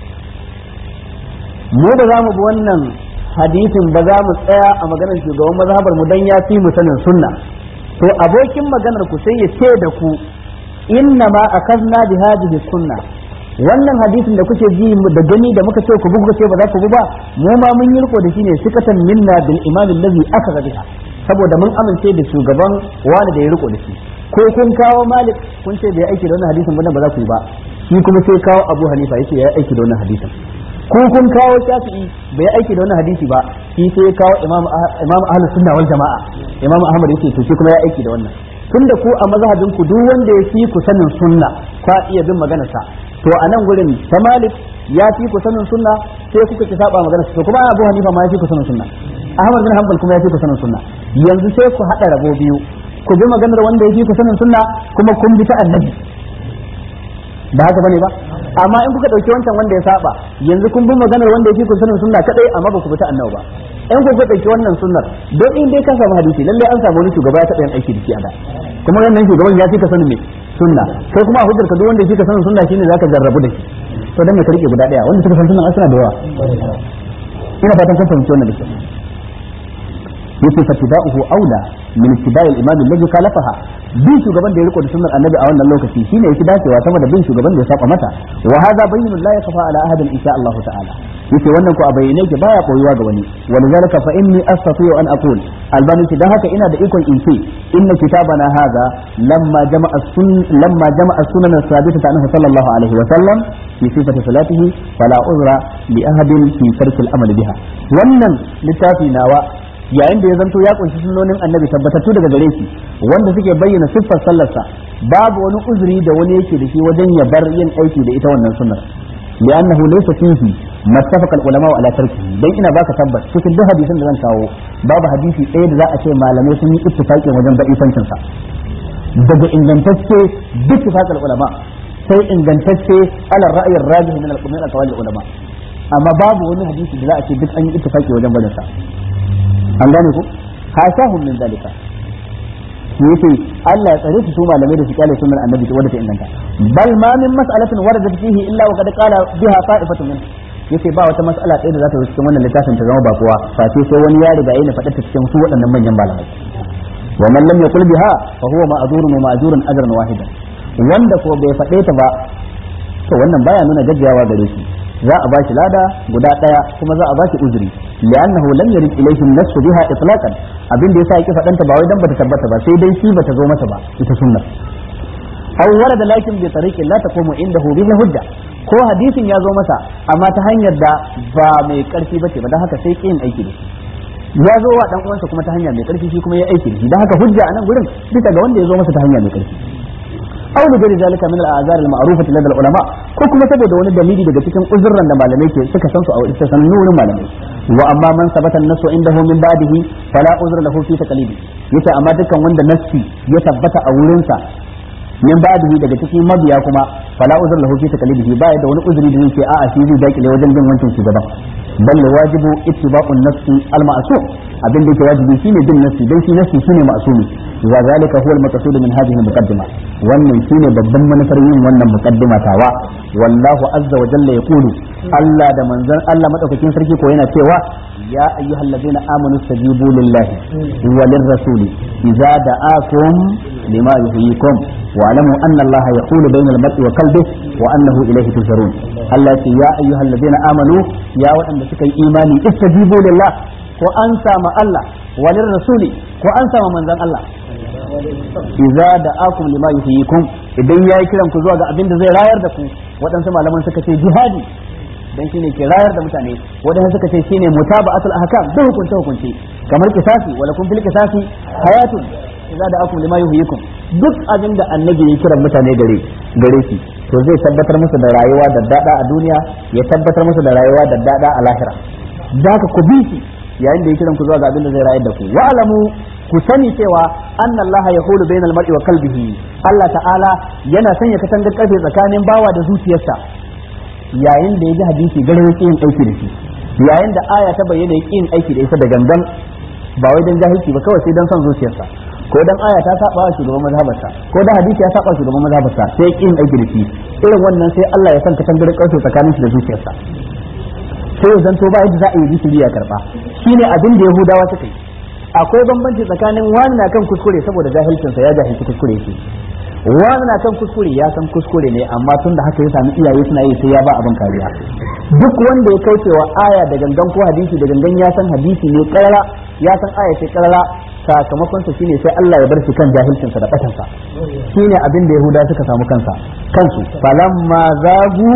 mu da zamu bi wannan hadisin ba za mu tsaya a maganar shugaban mazhabar mu dan ya fi mu sanin sunna to abokin maganar ku sai ya ce da ku inna ma akazna bi hadhihi sunna wannan hadisin da kuke ji da gani da muka ce ku bugu ce ba za ku bu ba mu ma mun yi riko da shi ne sikatan minna bil imam allazi akaza biha saboda mun amince da shugaban wani da ya riko da shi ko kun kawo malik kun ce bai aiki da wannan hadisin ba ba za ku yi ba shi kuma sai kawo abu hanifa yace ya aiki da wannan hadisin ko kun kawo shafi'i bai aiki da wannan hadisi ba shi sai kawo imam imam ahlus sunna wal jamaa imam ahmad yace to shi kuma ya aiki da wannan tunda ku a mazhabin ku duk wanda ya fi ku sanin sunna ka iya bin maganar sa to a nan gurin ta malik ya fi ku sanin sunna sai kuka ki saba maganar sa to kuma abu hanifa ma ya fi ku sanin sunna ahmad bin hanbal kuma ya fi ku sanin sunna yanzu sai ku hada rabo biyu ku bi maganar wanda ya fi ku sanin sunna kuma kun bi ta annabi ba haka bane ba amma in kuka dauki wancan wanda ya saba yanzu kun bi maganar wanda yake kun sanin sunna kadai amma ba ku bi ta annabi ba in ku kuka dauki wannan sunnar don in dai ka samu hadisi lalle an samu wani shugaba ya taɓa yin aiki da shi a da kuma wannan shugaban ya fi ka sanin me sunna kai kuma a hujjar ka duk wanda yake ka sanin sunna shine zaka jarrabu da shi to dan me ka rike guda daya wanda suka san sunna asana da yawa ina fatan kun fahimci wannan da kyau yace fatiba'uhu aula min ittiba'i al-imam alladhi khalafaha bin shugaban da ya riko da sunnar annabi a wannan lokaci shine yake dacewa sama da bin shugaban da ya saba mata wa hadha bayyinun la yakfa ala ahadin insha Allah ta'ala yace wannan ko a bayyane yake baya koyuwa ga wani walidhalika fa inni astati'u an aqul albani ce dan haka ina da ikon in ce inna kitabana hadha lamma jama'a sun lamma jama'a sunan as-sabitata anhu sallallahu alaihi wa sallam fi sifati salatihi fala uzra li ahadin fi tarki al-amal biha wannan littafi nawa yayin da ya zanto ya kunshi sunnonin annabi tabbatattu daga gare shi wanda suke bayyana siffar sallarsa babu wani uzuri da wani yake da shi wajen ya bar yin aiki da ita wannan sunnar li'annahu laysa fihi mattafaqa al-ulama ala tarkihi dan ina baka tabbas cikin duk hadisin da zan kawo babu hadisi ɗaya da za a ce malamai sun yi ittifaqi wajen da'ifancin sa daga ingantacce duk ittifaqal ulama sai ingantacce ala ra'ayin rajih min al-qur'an al-qawali ulama amma babu wani hadisi da za a ce duk an yi ittifaqi wajen barin sa an gane ku hasahum min zalika yace Allah ya tsare su malamai da su kale sunnar annabi wanda ta inganta bal ma min mas'alatin waradat fihi illa wa qad qala biha qa'ifatun min yace ba wata mas'ala ɗaya da za ta zo cikin wannan littafin ta zama ba kuwa face sai wani ya riga yana faɗa ta cikin su waɗannan manyan malamai wa man lam yaqul biha fa huwa ma'zurun wa ma'zurun ajran wahidan wanda ko bai faɗe ta ba to wannan baya nuna gaggawa gare shi za a bashi lada guda daya kuma za a bashi uzuri li'annahu lam yarid ilayhi an-nass biha itlaqan abin da yasa yake fadanta ba wai dan bata tabbata ba sai dai shi bata zo masa ba ita sunna aw warada lakin bi tariqin la taqumu indahu bihi hujja ko hadisin ya zo masa amma ta hanyar da ba mai karfi bace ba dan haka sai kin aiki da shi ya zo wa dan uwansa kuma ta hanya mai karfi shi kuma ya aiki da shi dan haka hujja a nan gurin bisa ga wanda ya zo masa ta hanya mai karfi aw da gari zalika min al-azar al-ma'rufah lada al-ulama ko kuma saboda wani dalili daga cikin uzurran da malamai ke suka san su a wurin sanan wurin malamai wa amma man sabata an-nasu indahu min ba'dihi fala uzra lahu fi taqlidi yace amma dukkan wanda nassi ya tabbata a wurin sa min ba'dihi daga cikin mabiya kuma fala uzra lahu fi taqlidihi ba da wani uzuri da yake a'a shi zai dakile wajen bin wancan shugaban bal wajibu ittiba'un nafsi al-ma'sum abin da yake wajibi shine bin nafsi dan shi nafsi shine ma'sumi wa zalika huwa al-maqsud min hadhihi al-muqaddima wannan shine babban manufar yin wannan muqaddima tawa wallahu azza wa jalla yaqulu Allah da manzon Allah madaukakin sarki ko yana cewa ya ayyuhallazina amanu istajibu lillahi wa lirrasuli idza da'akum lima yuhyikum wa alamu anna Allah yaqulu bainal mar'i wa qalbihi wa annahu ilayhi tusharun Allah ya ayyuhallazina amanu ya waɗanda suka yi imani istajibu lillah ko an sama Allah wa lirrasuli ko an sama manzon Allah idza da'akum lima yuhyikum idan yayi kiran ku zuwa ga abin da zai rayar da ku waɗansu malaman suka ce jihadi dan shine ke rayar da mutane waɗansu suka ce shine mutaba'atul ahkam da hukunce hukunce kamar kisasi wala kun fil kisasi hayatun idza da'akum lima yuhyikum duk abin da annabi ya kiran mutane gare gare shi to zai tabbatar musu da rayuwa da dada a duniya ya tabbatar musu da rayuwa da dada a lahira zaka ku bi shi yayin da ya kiran ku zuwa ga abin da zai rayar da ku wa alamu ku sani cewa anna allaha yahulu bainal mar'i wa qalbihi Allah ta'ala yana sanya katangar karfe tsakanin bawa da zuciyarsa yayin da ya ji hadisi gare yake yin aiki da shi yayin da aya ta bayyana yake yin aiki da ita da gangan ba wai dan jahilci ba kawai sai dan son zuciyarsa ko dan aya ta saba wa shugaban mazhabarsa ko dan hadisi ya saba shugaban mazhabarsa sai yake yin aiki da shi irin wannan sai Allah ya san katangar karfe tsakanin shi da zuciyarsa sai ya zanto ba yadda za a yi zikiri ya karba shine abin da Yahudawa suka yi akwai bambanci tsakanin wani na kan kuskure saboda jahilcinsa ya jahilci kuskure yake wani na kan kuskure ya san kuskure ne amma tun da haka ya sami iyaye suna yi sai ya ba abin kariya duk wanda ya kaucewa aya da gangan ko hadisi da gangan ya san hadisi ne karara ya san aya ce karara sakamakon sa shine sai Allah ya bar shi kan jahilcinsa da batansa shine abin da Yahuda suka samu kansa kansu falamma zagu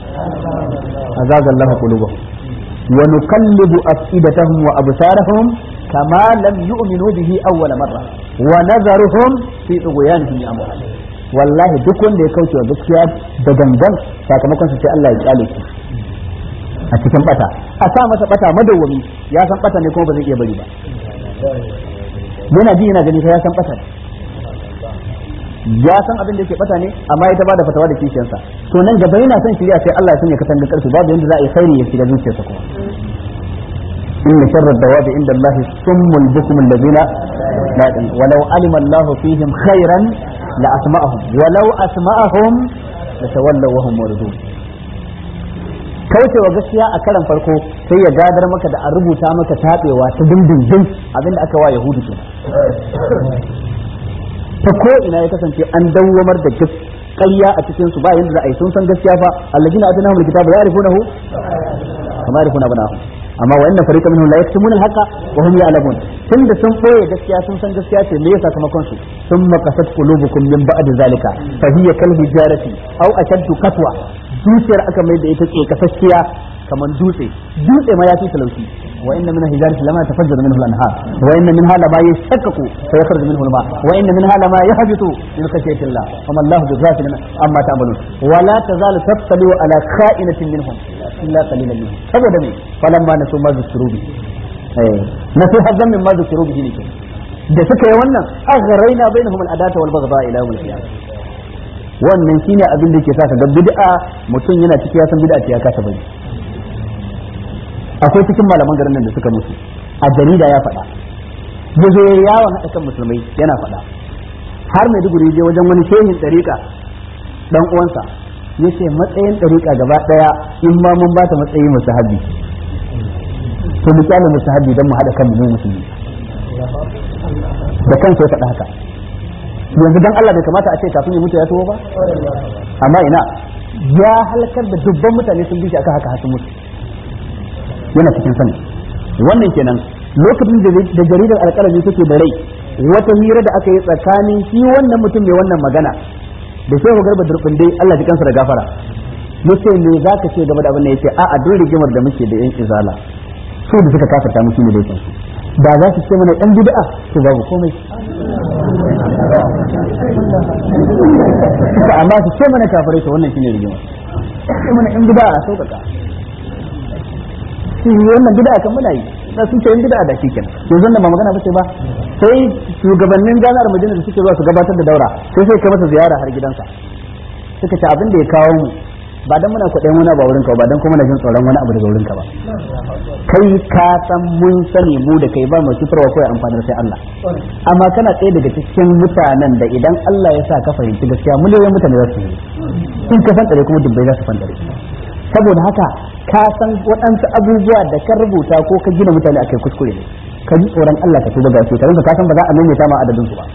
azaga Allah qulubahum wa nuqallibu afidatahum wa absarahum كما لم يؤمنوا به أول مرة ونذرهم في طغيانهم يعمهون والله duk wanda ya kauce wa gaskiya da gangan sakamakon sa sai Allah ya kyale shi a cikin bata a sa masa bata madawwami ya san bata ne kuma ba zai iya bari ba yana ji yana gani sai ya san bata ya san abin da yake bata ne amma ya ta bada fatawa da kishiyansa to nan gaba yana son shiriya sai Allah ya sanya katanga karfi babu yanda za a yi khairi ya shiga zuciyarsa kuma inna sharra dawabi inda Allah summul bukum alladhina la walau alima Allah fihim khairan la asma'ahum walau asma'ahum la tawallaw wa hum muridun kaucewa gaskiya a karan farko sai ya gadar maka da a rubuta maka tabewa ta dindindin abinda aka wa yahudu ke ta ko ina ya kasance an dawwamar da duk ƙarya a cikin su ba yanda za a yi sun san gaskiya fa alladina atanahumul kitaba ya'rifunahu kama ya'rifuna abnahum amma wa inna fariqan minhum la yaktumuna al-haqa wa hum ya'lamun tunda sun boye gaskiya sun san gaskiya ce me yasa sakamakon su thumma qasat qulubukum min ba'di zalika fa hiya kal hijarati aw ashaddu qatwa zuciyar aka mai da ita ke kasashiya kaman dutse dutse ma ya fi talauci wa inna min hijarati lama tafajjaru minhu al-anhar wa inna minha lama yashaqqaqu fa yakhruju minhu al-ma wa inna minha lama yahbitu min khashyati Allah wa Allahu bighafilin amma ta'malun wa la tazalu tattali ala kha'inatin minhum illa qalilan minhum saboda me falamma nasu ma zikru bi eh nasu hazzan min ma zikru bi ne da suka yi wannan aghraina bainahum al-adata wal baghdha ila yawm al-qiyamah wannan shine abin da yake sa ka ga bid'a mutum yana ciki ya san bid'a ce ya kasa bari akwai cikin malaman garin nan da suka mutu a jarida ya faɗa ya zo yawon haɗa kan musulmai yana faɗa har mai duguri je wajen wani shehin ɗariƙa ɗan uwansa ya ce matsayin ɗariƙa gaba ɗaya in ma mun bata matsayi musahabi to mu kyale musahabi don mu haɗa kan mu musulmi da kansa ya faɗa haka yanzu dan Allah bai kamata a ce kafin ya mutu ya tuwo ba amma ina ya halakar da dubban mutane sun bi shi akan haka hasu mutu yana cikin sani wannan kenan lokacin da jaridar alƙalami take da rai wata hira da aka yi tsakanin shi wannan mutum mai wannan magana da shehu garba durbin Allah ji kansa da gafara yace me zaka ce game da abin da yace a a duk rigimar da muke da yan izala su da suka kafirta mu shine dai kansu da za su ce mana dan bid'a to babu komai amma su ce mana kafirai to wannan shine rigimar sai mana yan bid'a a sauƙaƙa shi wannan bid'a kan muna yi da sun ce yin bid'a da shi kenan yanzu nan ba magana bace ba sai shugabannin jami'ar Madina da suke zuwa su gabatar da daura sai sai kai masa ziyara har gidansa suka ce abin da ya kawo mu ba dan muna kuɗin wani ba wurin ka ba dan kuma na jin tsoron wani abu daga wurin ka ba kai ka san mun sani mu da kai ba mu fitarwa ko amfanar sai Allah amma kana tsaye daga cikin mutanen da idan Allah ya sa ka fahimci gaskiya miliyoyin mutane za su yi in ka san kuma dubbai za su fantare saboda haka ka san waɗansu abubuwa da ka rubuta ko ka gina mutane akai kuskure ne ka ji tsoron Allah ka tuba ga su tare da ka san ba za a maimaita ma adadin su ba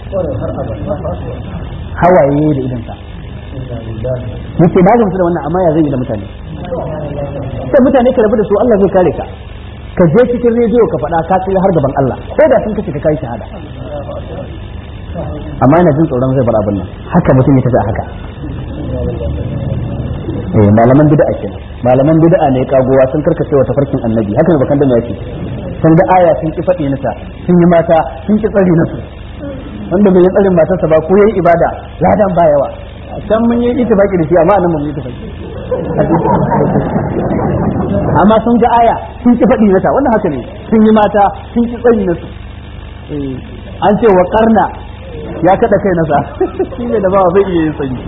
hawaye da idan sa yace na gamsu da wannan amma ya zai yi da mutane sai mutane ka rabu da su Allah zai kare ka ka je cikin rediyo ka faɗa ka tsira har gaban Allah ko da sun kace ka kai shahada amma ina jin tsoron zai bar abin nan haka mutum ya tafi a haka eh malaman bid'a kenan malaman bid'a ne kagowa sun karkace wa tafarkin annabi haka ne bakan da yake sun ga aya sun ki fadi nata sun yi mata sun ki tsari nasu wanda bai yi tsarin matarsa ba ko yayi ibada ladan ba yawa can mun yi ittifaki da shi amma anan mun yi ittifaki amma sun ga aya sun ki fadi nata wannan haka ne sun yi mata sun ki tsari nasu eh an ce wa qarna ya kada kai nasa shine da ba bai iya yin sanyi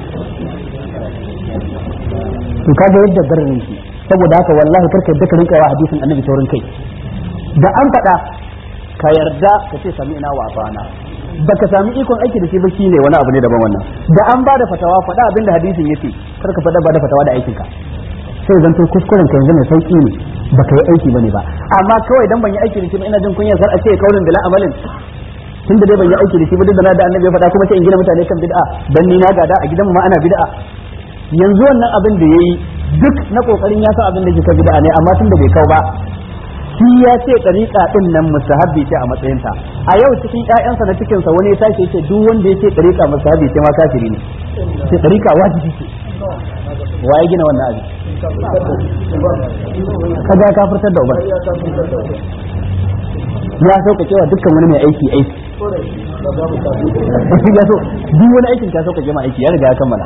to kaga yadda garin shi saboda haka wallahi karka yadda ka rinka wa hadisin annabi taurin kai da an faɗa ka yarda ka ce sami'na wa ata'na baka sami ikon aiki da shi ba shine wani abu ne daban wannan da an bada fatawa faɗa abinda hadisin yace karka faɗa bada fatawa da aikin ka sai zan to kuskuren ka yanzu mai sauki ne baka yi aiki bane ba amma kawai dan ban yi aiki da shi ba ina jin kunya sar a ce kaulin bila amalin tunda dai ban yi aiki da shi ba duk da na da annabi ya faɗa kuma sai in gina mutane kan bid'a dan ni na gada a gidan mu ma ana bid'a yanzu wannan abin da yayi duk na kokarin ya san abin da ke bid'a ne amma tunda bai kau ba shi ya ce tariqa din nan mustahabbi ce a matsayin ta a yau cikin ƴaƴansa na cikin sa wani ya tashi yace duk wanda yake tariqa mustahabbi ce ma kafiri ne sai tariqa wajibi ce waye gina wannan abin kaga kafirtar da uban ya sauka cewa dukkan wani mai aiki aiki ya so duk wani aikin ka sauka jama'a aiki ya riga ya kammala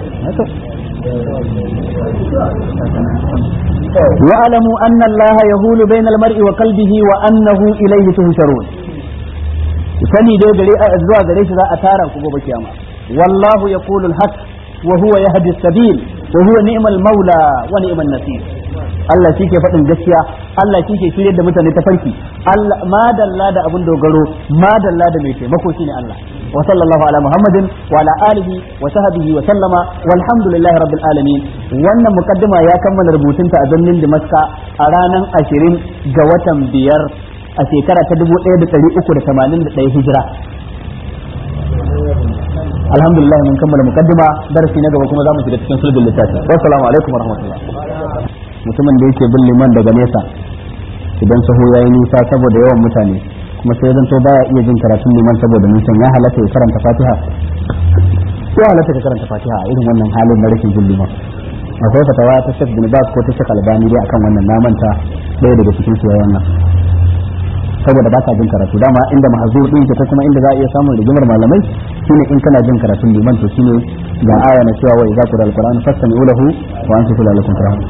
wa'lamu anna Allah yahulu bainal mar'i wa qalbihi wa annahu ilayhi tuhsharun sani dai gare zuwa gare shi za a tara ku gobe kiyama wallahu yaqulu al-haq wa huwa yahdi as-sabil wa huwa ni'mal maula wa ni'man nasir Allah shi ke faɗin gaskiya Allah shi ke shirye da mutane ta farki Allah ma dalla da abin dogaro ma dalla da mai taimako shine Allah wa sallallahu ala muhammadin wa ala alihi wa sahbihi wa sallama walhamdulillahi rabbil alamin wannan mukaddima ya kammala rubutunta a birnin Damascus a ranar ashirin ga watan biyar a shekara ta dubu ɗaya da ɗari uku da tamanin da ɗaya hijira alhamdulillah mun kammala mukaddima darasi na gaba kuma za mu shiga cikin sulbul littafi assalamu alaikum warahmatullah mutumin da yake bin liman daga nesa idan sahu yayi nisa saboda yawan mutane kuma sai zan to baya iya jin karatun liman saboda nisan ya halatta ya karanta fatiha ya halatta ka karanta fatiha a irin wannan halin na rashin jin liman akwai fatawa ta Sheikh bin Baz ko ta Sheikh Albani dai akan wannan na manta ɗaya daga cikin su yayin nan saboda ba ka jin karatu dama inda mahzur din ta kuma inda za a iya samun rigimar malamai shine in kana jin karatun liman to shine ga aya na cewa wa idza qira alquran fastami'u lahu wa ansitu lakum turhamun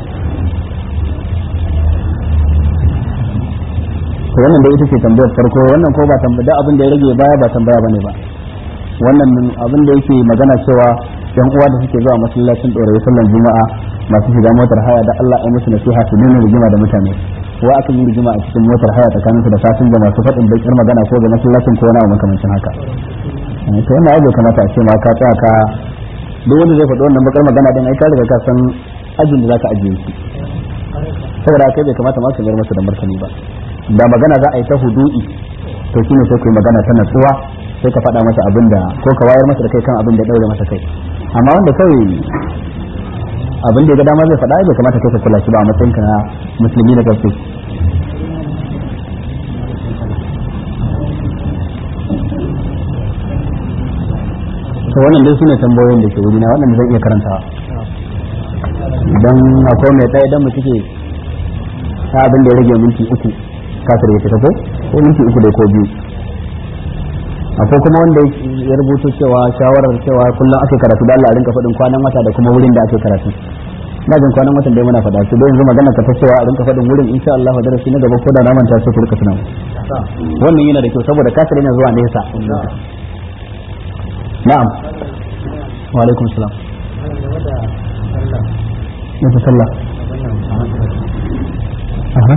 to wannan da ita ce tambayar farko wannan ko ba tambaya abin da ya rage baya ba tambaya bane ba wannan abin da yake magana cewa yan uwa da suke zuwa masallacin dorayi sallan juma'a masu shiga motar haya da Allah ya musu nasiha su nuna rigima da mutane wa aka yi rigima a cikin motar haya tsakaninsu da fasin da masu faɗin bakar magana ko ga masallacin ko wani abu makamancin haka to wannan abu kamata a ce ma ka tsaya ka duk wanda zai faɗi wannan bakar magana din ai ka riga ka san ajin da zaka ajiye shi saboda kai bai kamata ma ka mayar masa da martani ba da magana za a yi ta hudu'i to shine sai kai magana ta natsuwa sai ka faɗa masa abin da ko ka wayar masa da kai kan abin da daure masa kai amma wanda kai abin da ya ga dama zai faɗa bai kamata kai ka kula shi ba a matsayin ka na musulmi da gaske to wannan dai sune tambayoyin da ke wuri na waɗanda zan iya karantawa idan akwai mai ɗaya idan mu cike ta abin da ya rage minti uku kasar ya fita ko ko minti uku da ko biyu akwai kuma wanda ya rubuto cewa shawarar cewa kullum ake karatu da Allah a rinka faɗin kwanan wata da kuma wurin da ake karatu na jin kwanan watan dai muna faɗa su dai yanzu magana ka ta cewa a rinka faɗin wurin insha Allah da darasi na gaba ko da na manta sai ku rika tunawa wannan yana da kyau saboda kasar yana zuwa nesa na'am wa alaikum salam ne sallah aha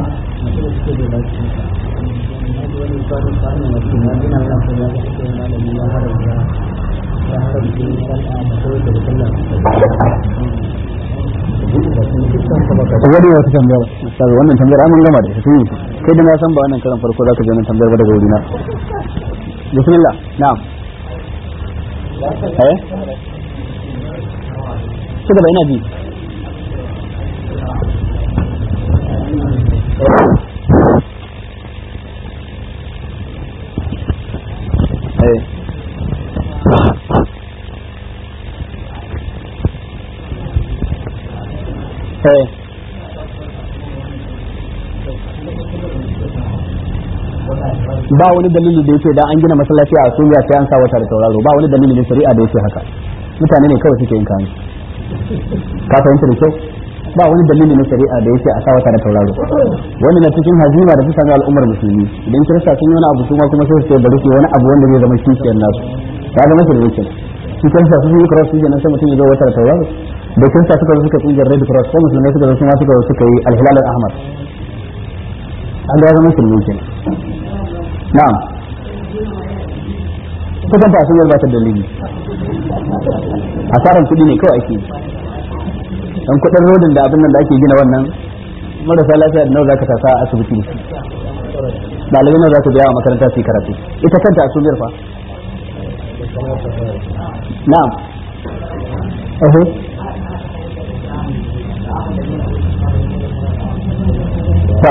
wani wata tambayar sai wannan tambayar an gama da ita kai da na san ba wannan karan farko zaka je wannan tambayar ba daga wurina bismillah na'am eh kida ba ina ji eh eh ba wani dalili da yake da an gina masallaci a Suriya sai an sa wata da tauraro ba wani dalili na shari'a da yake haka mutane ne kawai suke yin kayan ka fahimta da kyau ba wani dalili na shari'a da yake a sa wata da tauraro wani na cikin hazima da su sami al'ummar musulmi idan kirista sun yi wani abu kuma kuma sai su ce bari su wani abu wanda zai zama kishiyar nasu ya zama shi da yake shi kirista sun yi cross season sai mutum ya zo wata da tauraro da kirista suka zo suka tsingiyar red cross sai musulmai suka zo su ma suka zo suka yi alhilal al-ahmar an ga zama musulmi kenan na'am ko kanta sun yarda ta dalili asaran kudi ne kawai ake dan kudin rodin da abin nan da ake gina wannan marasa lafiya da nawa zaka tasa a asibiti dalibai nawa zaka biya a makaranta su karatu ita kanta a sumiyar fa na'am ehe to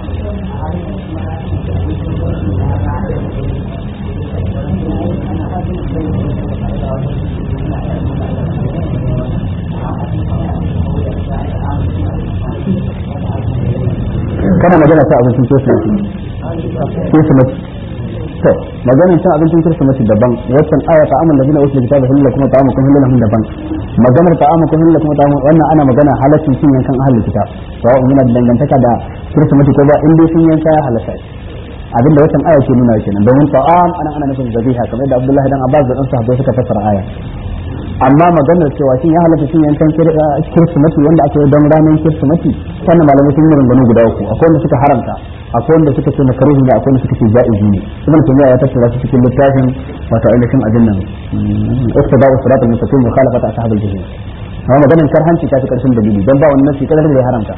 kana magana ta abincin kirsimeti kirsimeti to maganin cin abincin kirsimeti daban waccan aya ta amal ladina usul kitaba hilla kuma ta'amu kun hilla lahum daban maganar ta'amu kun hilla kuma ta'amu wannan ana magana halaccin cin yankan ahlul kitab to yana da dangantaka da kirsimeti ko ba in dai sun yanka ya halatta abinda waccan aya ke nuna kenan domin ta'am ana ana nufin zabiha kamar da Abdullahi dan Abbas da dan sahabbai suka fassara aya amma maganar cewa shin ya halatta shin yankan kirsimati wanda aka yi don ranar kirsimati wannan malamai sun yi rungano guda uku akwai wanda suka haramta akwai wanda suka ce makaruhi ne akwai wanda suka ce ja'izi ne ibn taymiya ya tattara su cikin littafin wato ainihin abin nan iqtida usurat al-mustaqim mukhalafat ashab al-jahil amma maganar karhanci ta fi karshen dalili don ba wannan nasi kadar da ya haramta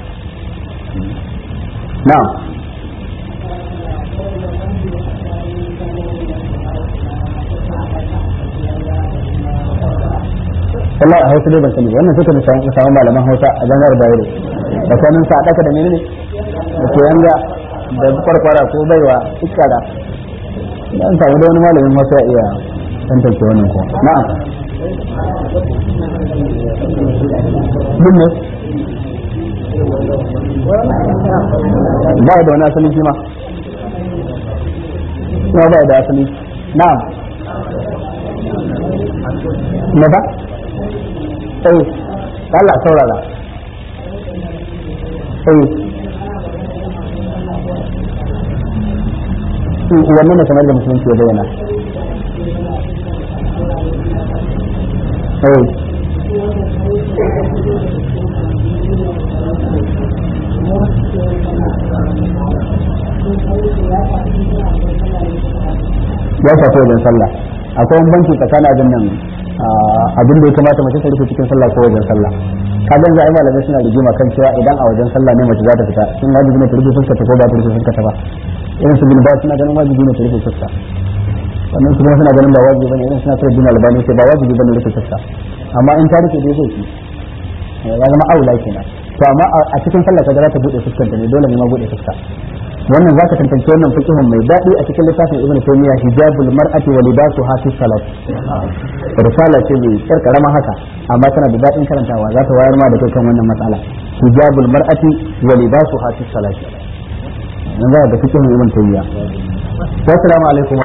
na'am wallahi a hausa dai ban sani wannan suka da samu malaman hausa a jami'ar bayero da sanin sa daka da menene da koyanga da kwarkwara ko baiwa iskara dan samu da wani malamin hausa ya iya tantance wannan ko na'am dinne ba da wani asali shi ma ba ba da asali na'am na ba eh Allah saurara eh wannan ne kamar da musulunci ya bayyana eh ya shafi wajen sallah akwai banki tsakanin abin nan abin da ya kamata mace ta rufe cikin sallah ko wajen sallah ka ga zai malamai suna rigima kan cewa idan a wajen sallah ne mace za ta fita sun wajibi ne ta rufe fuska ta ko ba ta rufe fuska ta ba irin su bin ba suna ganin wajibi ne ta rufe fuska wannan su kuma suna ganin ba wajibi bane irin suna so bin albani sai ba wajibi bane rufe fuska amma in ta rufe dai sai ki ya zama aula kenan to amma a cikin sallah ka ga za ta bude fuskar ta ne dole ne ma bude fuska wannan zaka tantance wannan fiqhun mai dadi a cikin littafin Ibn Taymiyyah hijabul mar'ati wa libasuha fi salat risala ce mai karkarama haka amma tana da dadin karantawa za ta wayar ma da kai kan wannan matsala hijabul mar'ati wa libasuha fi salat nan za ka ga fiqhun Ibn Taymiyyah assalamu alaikum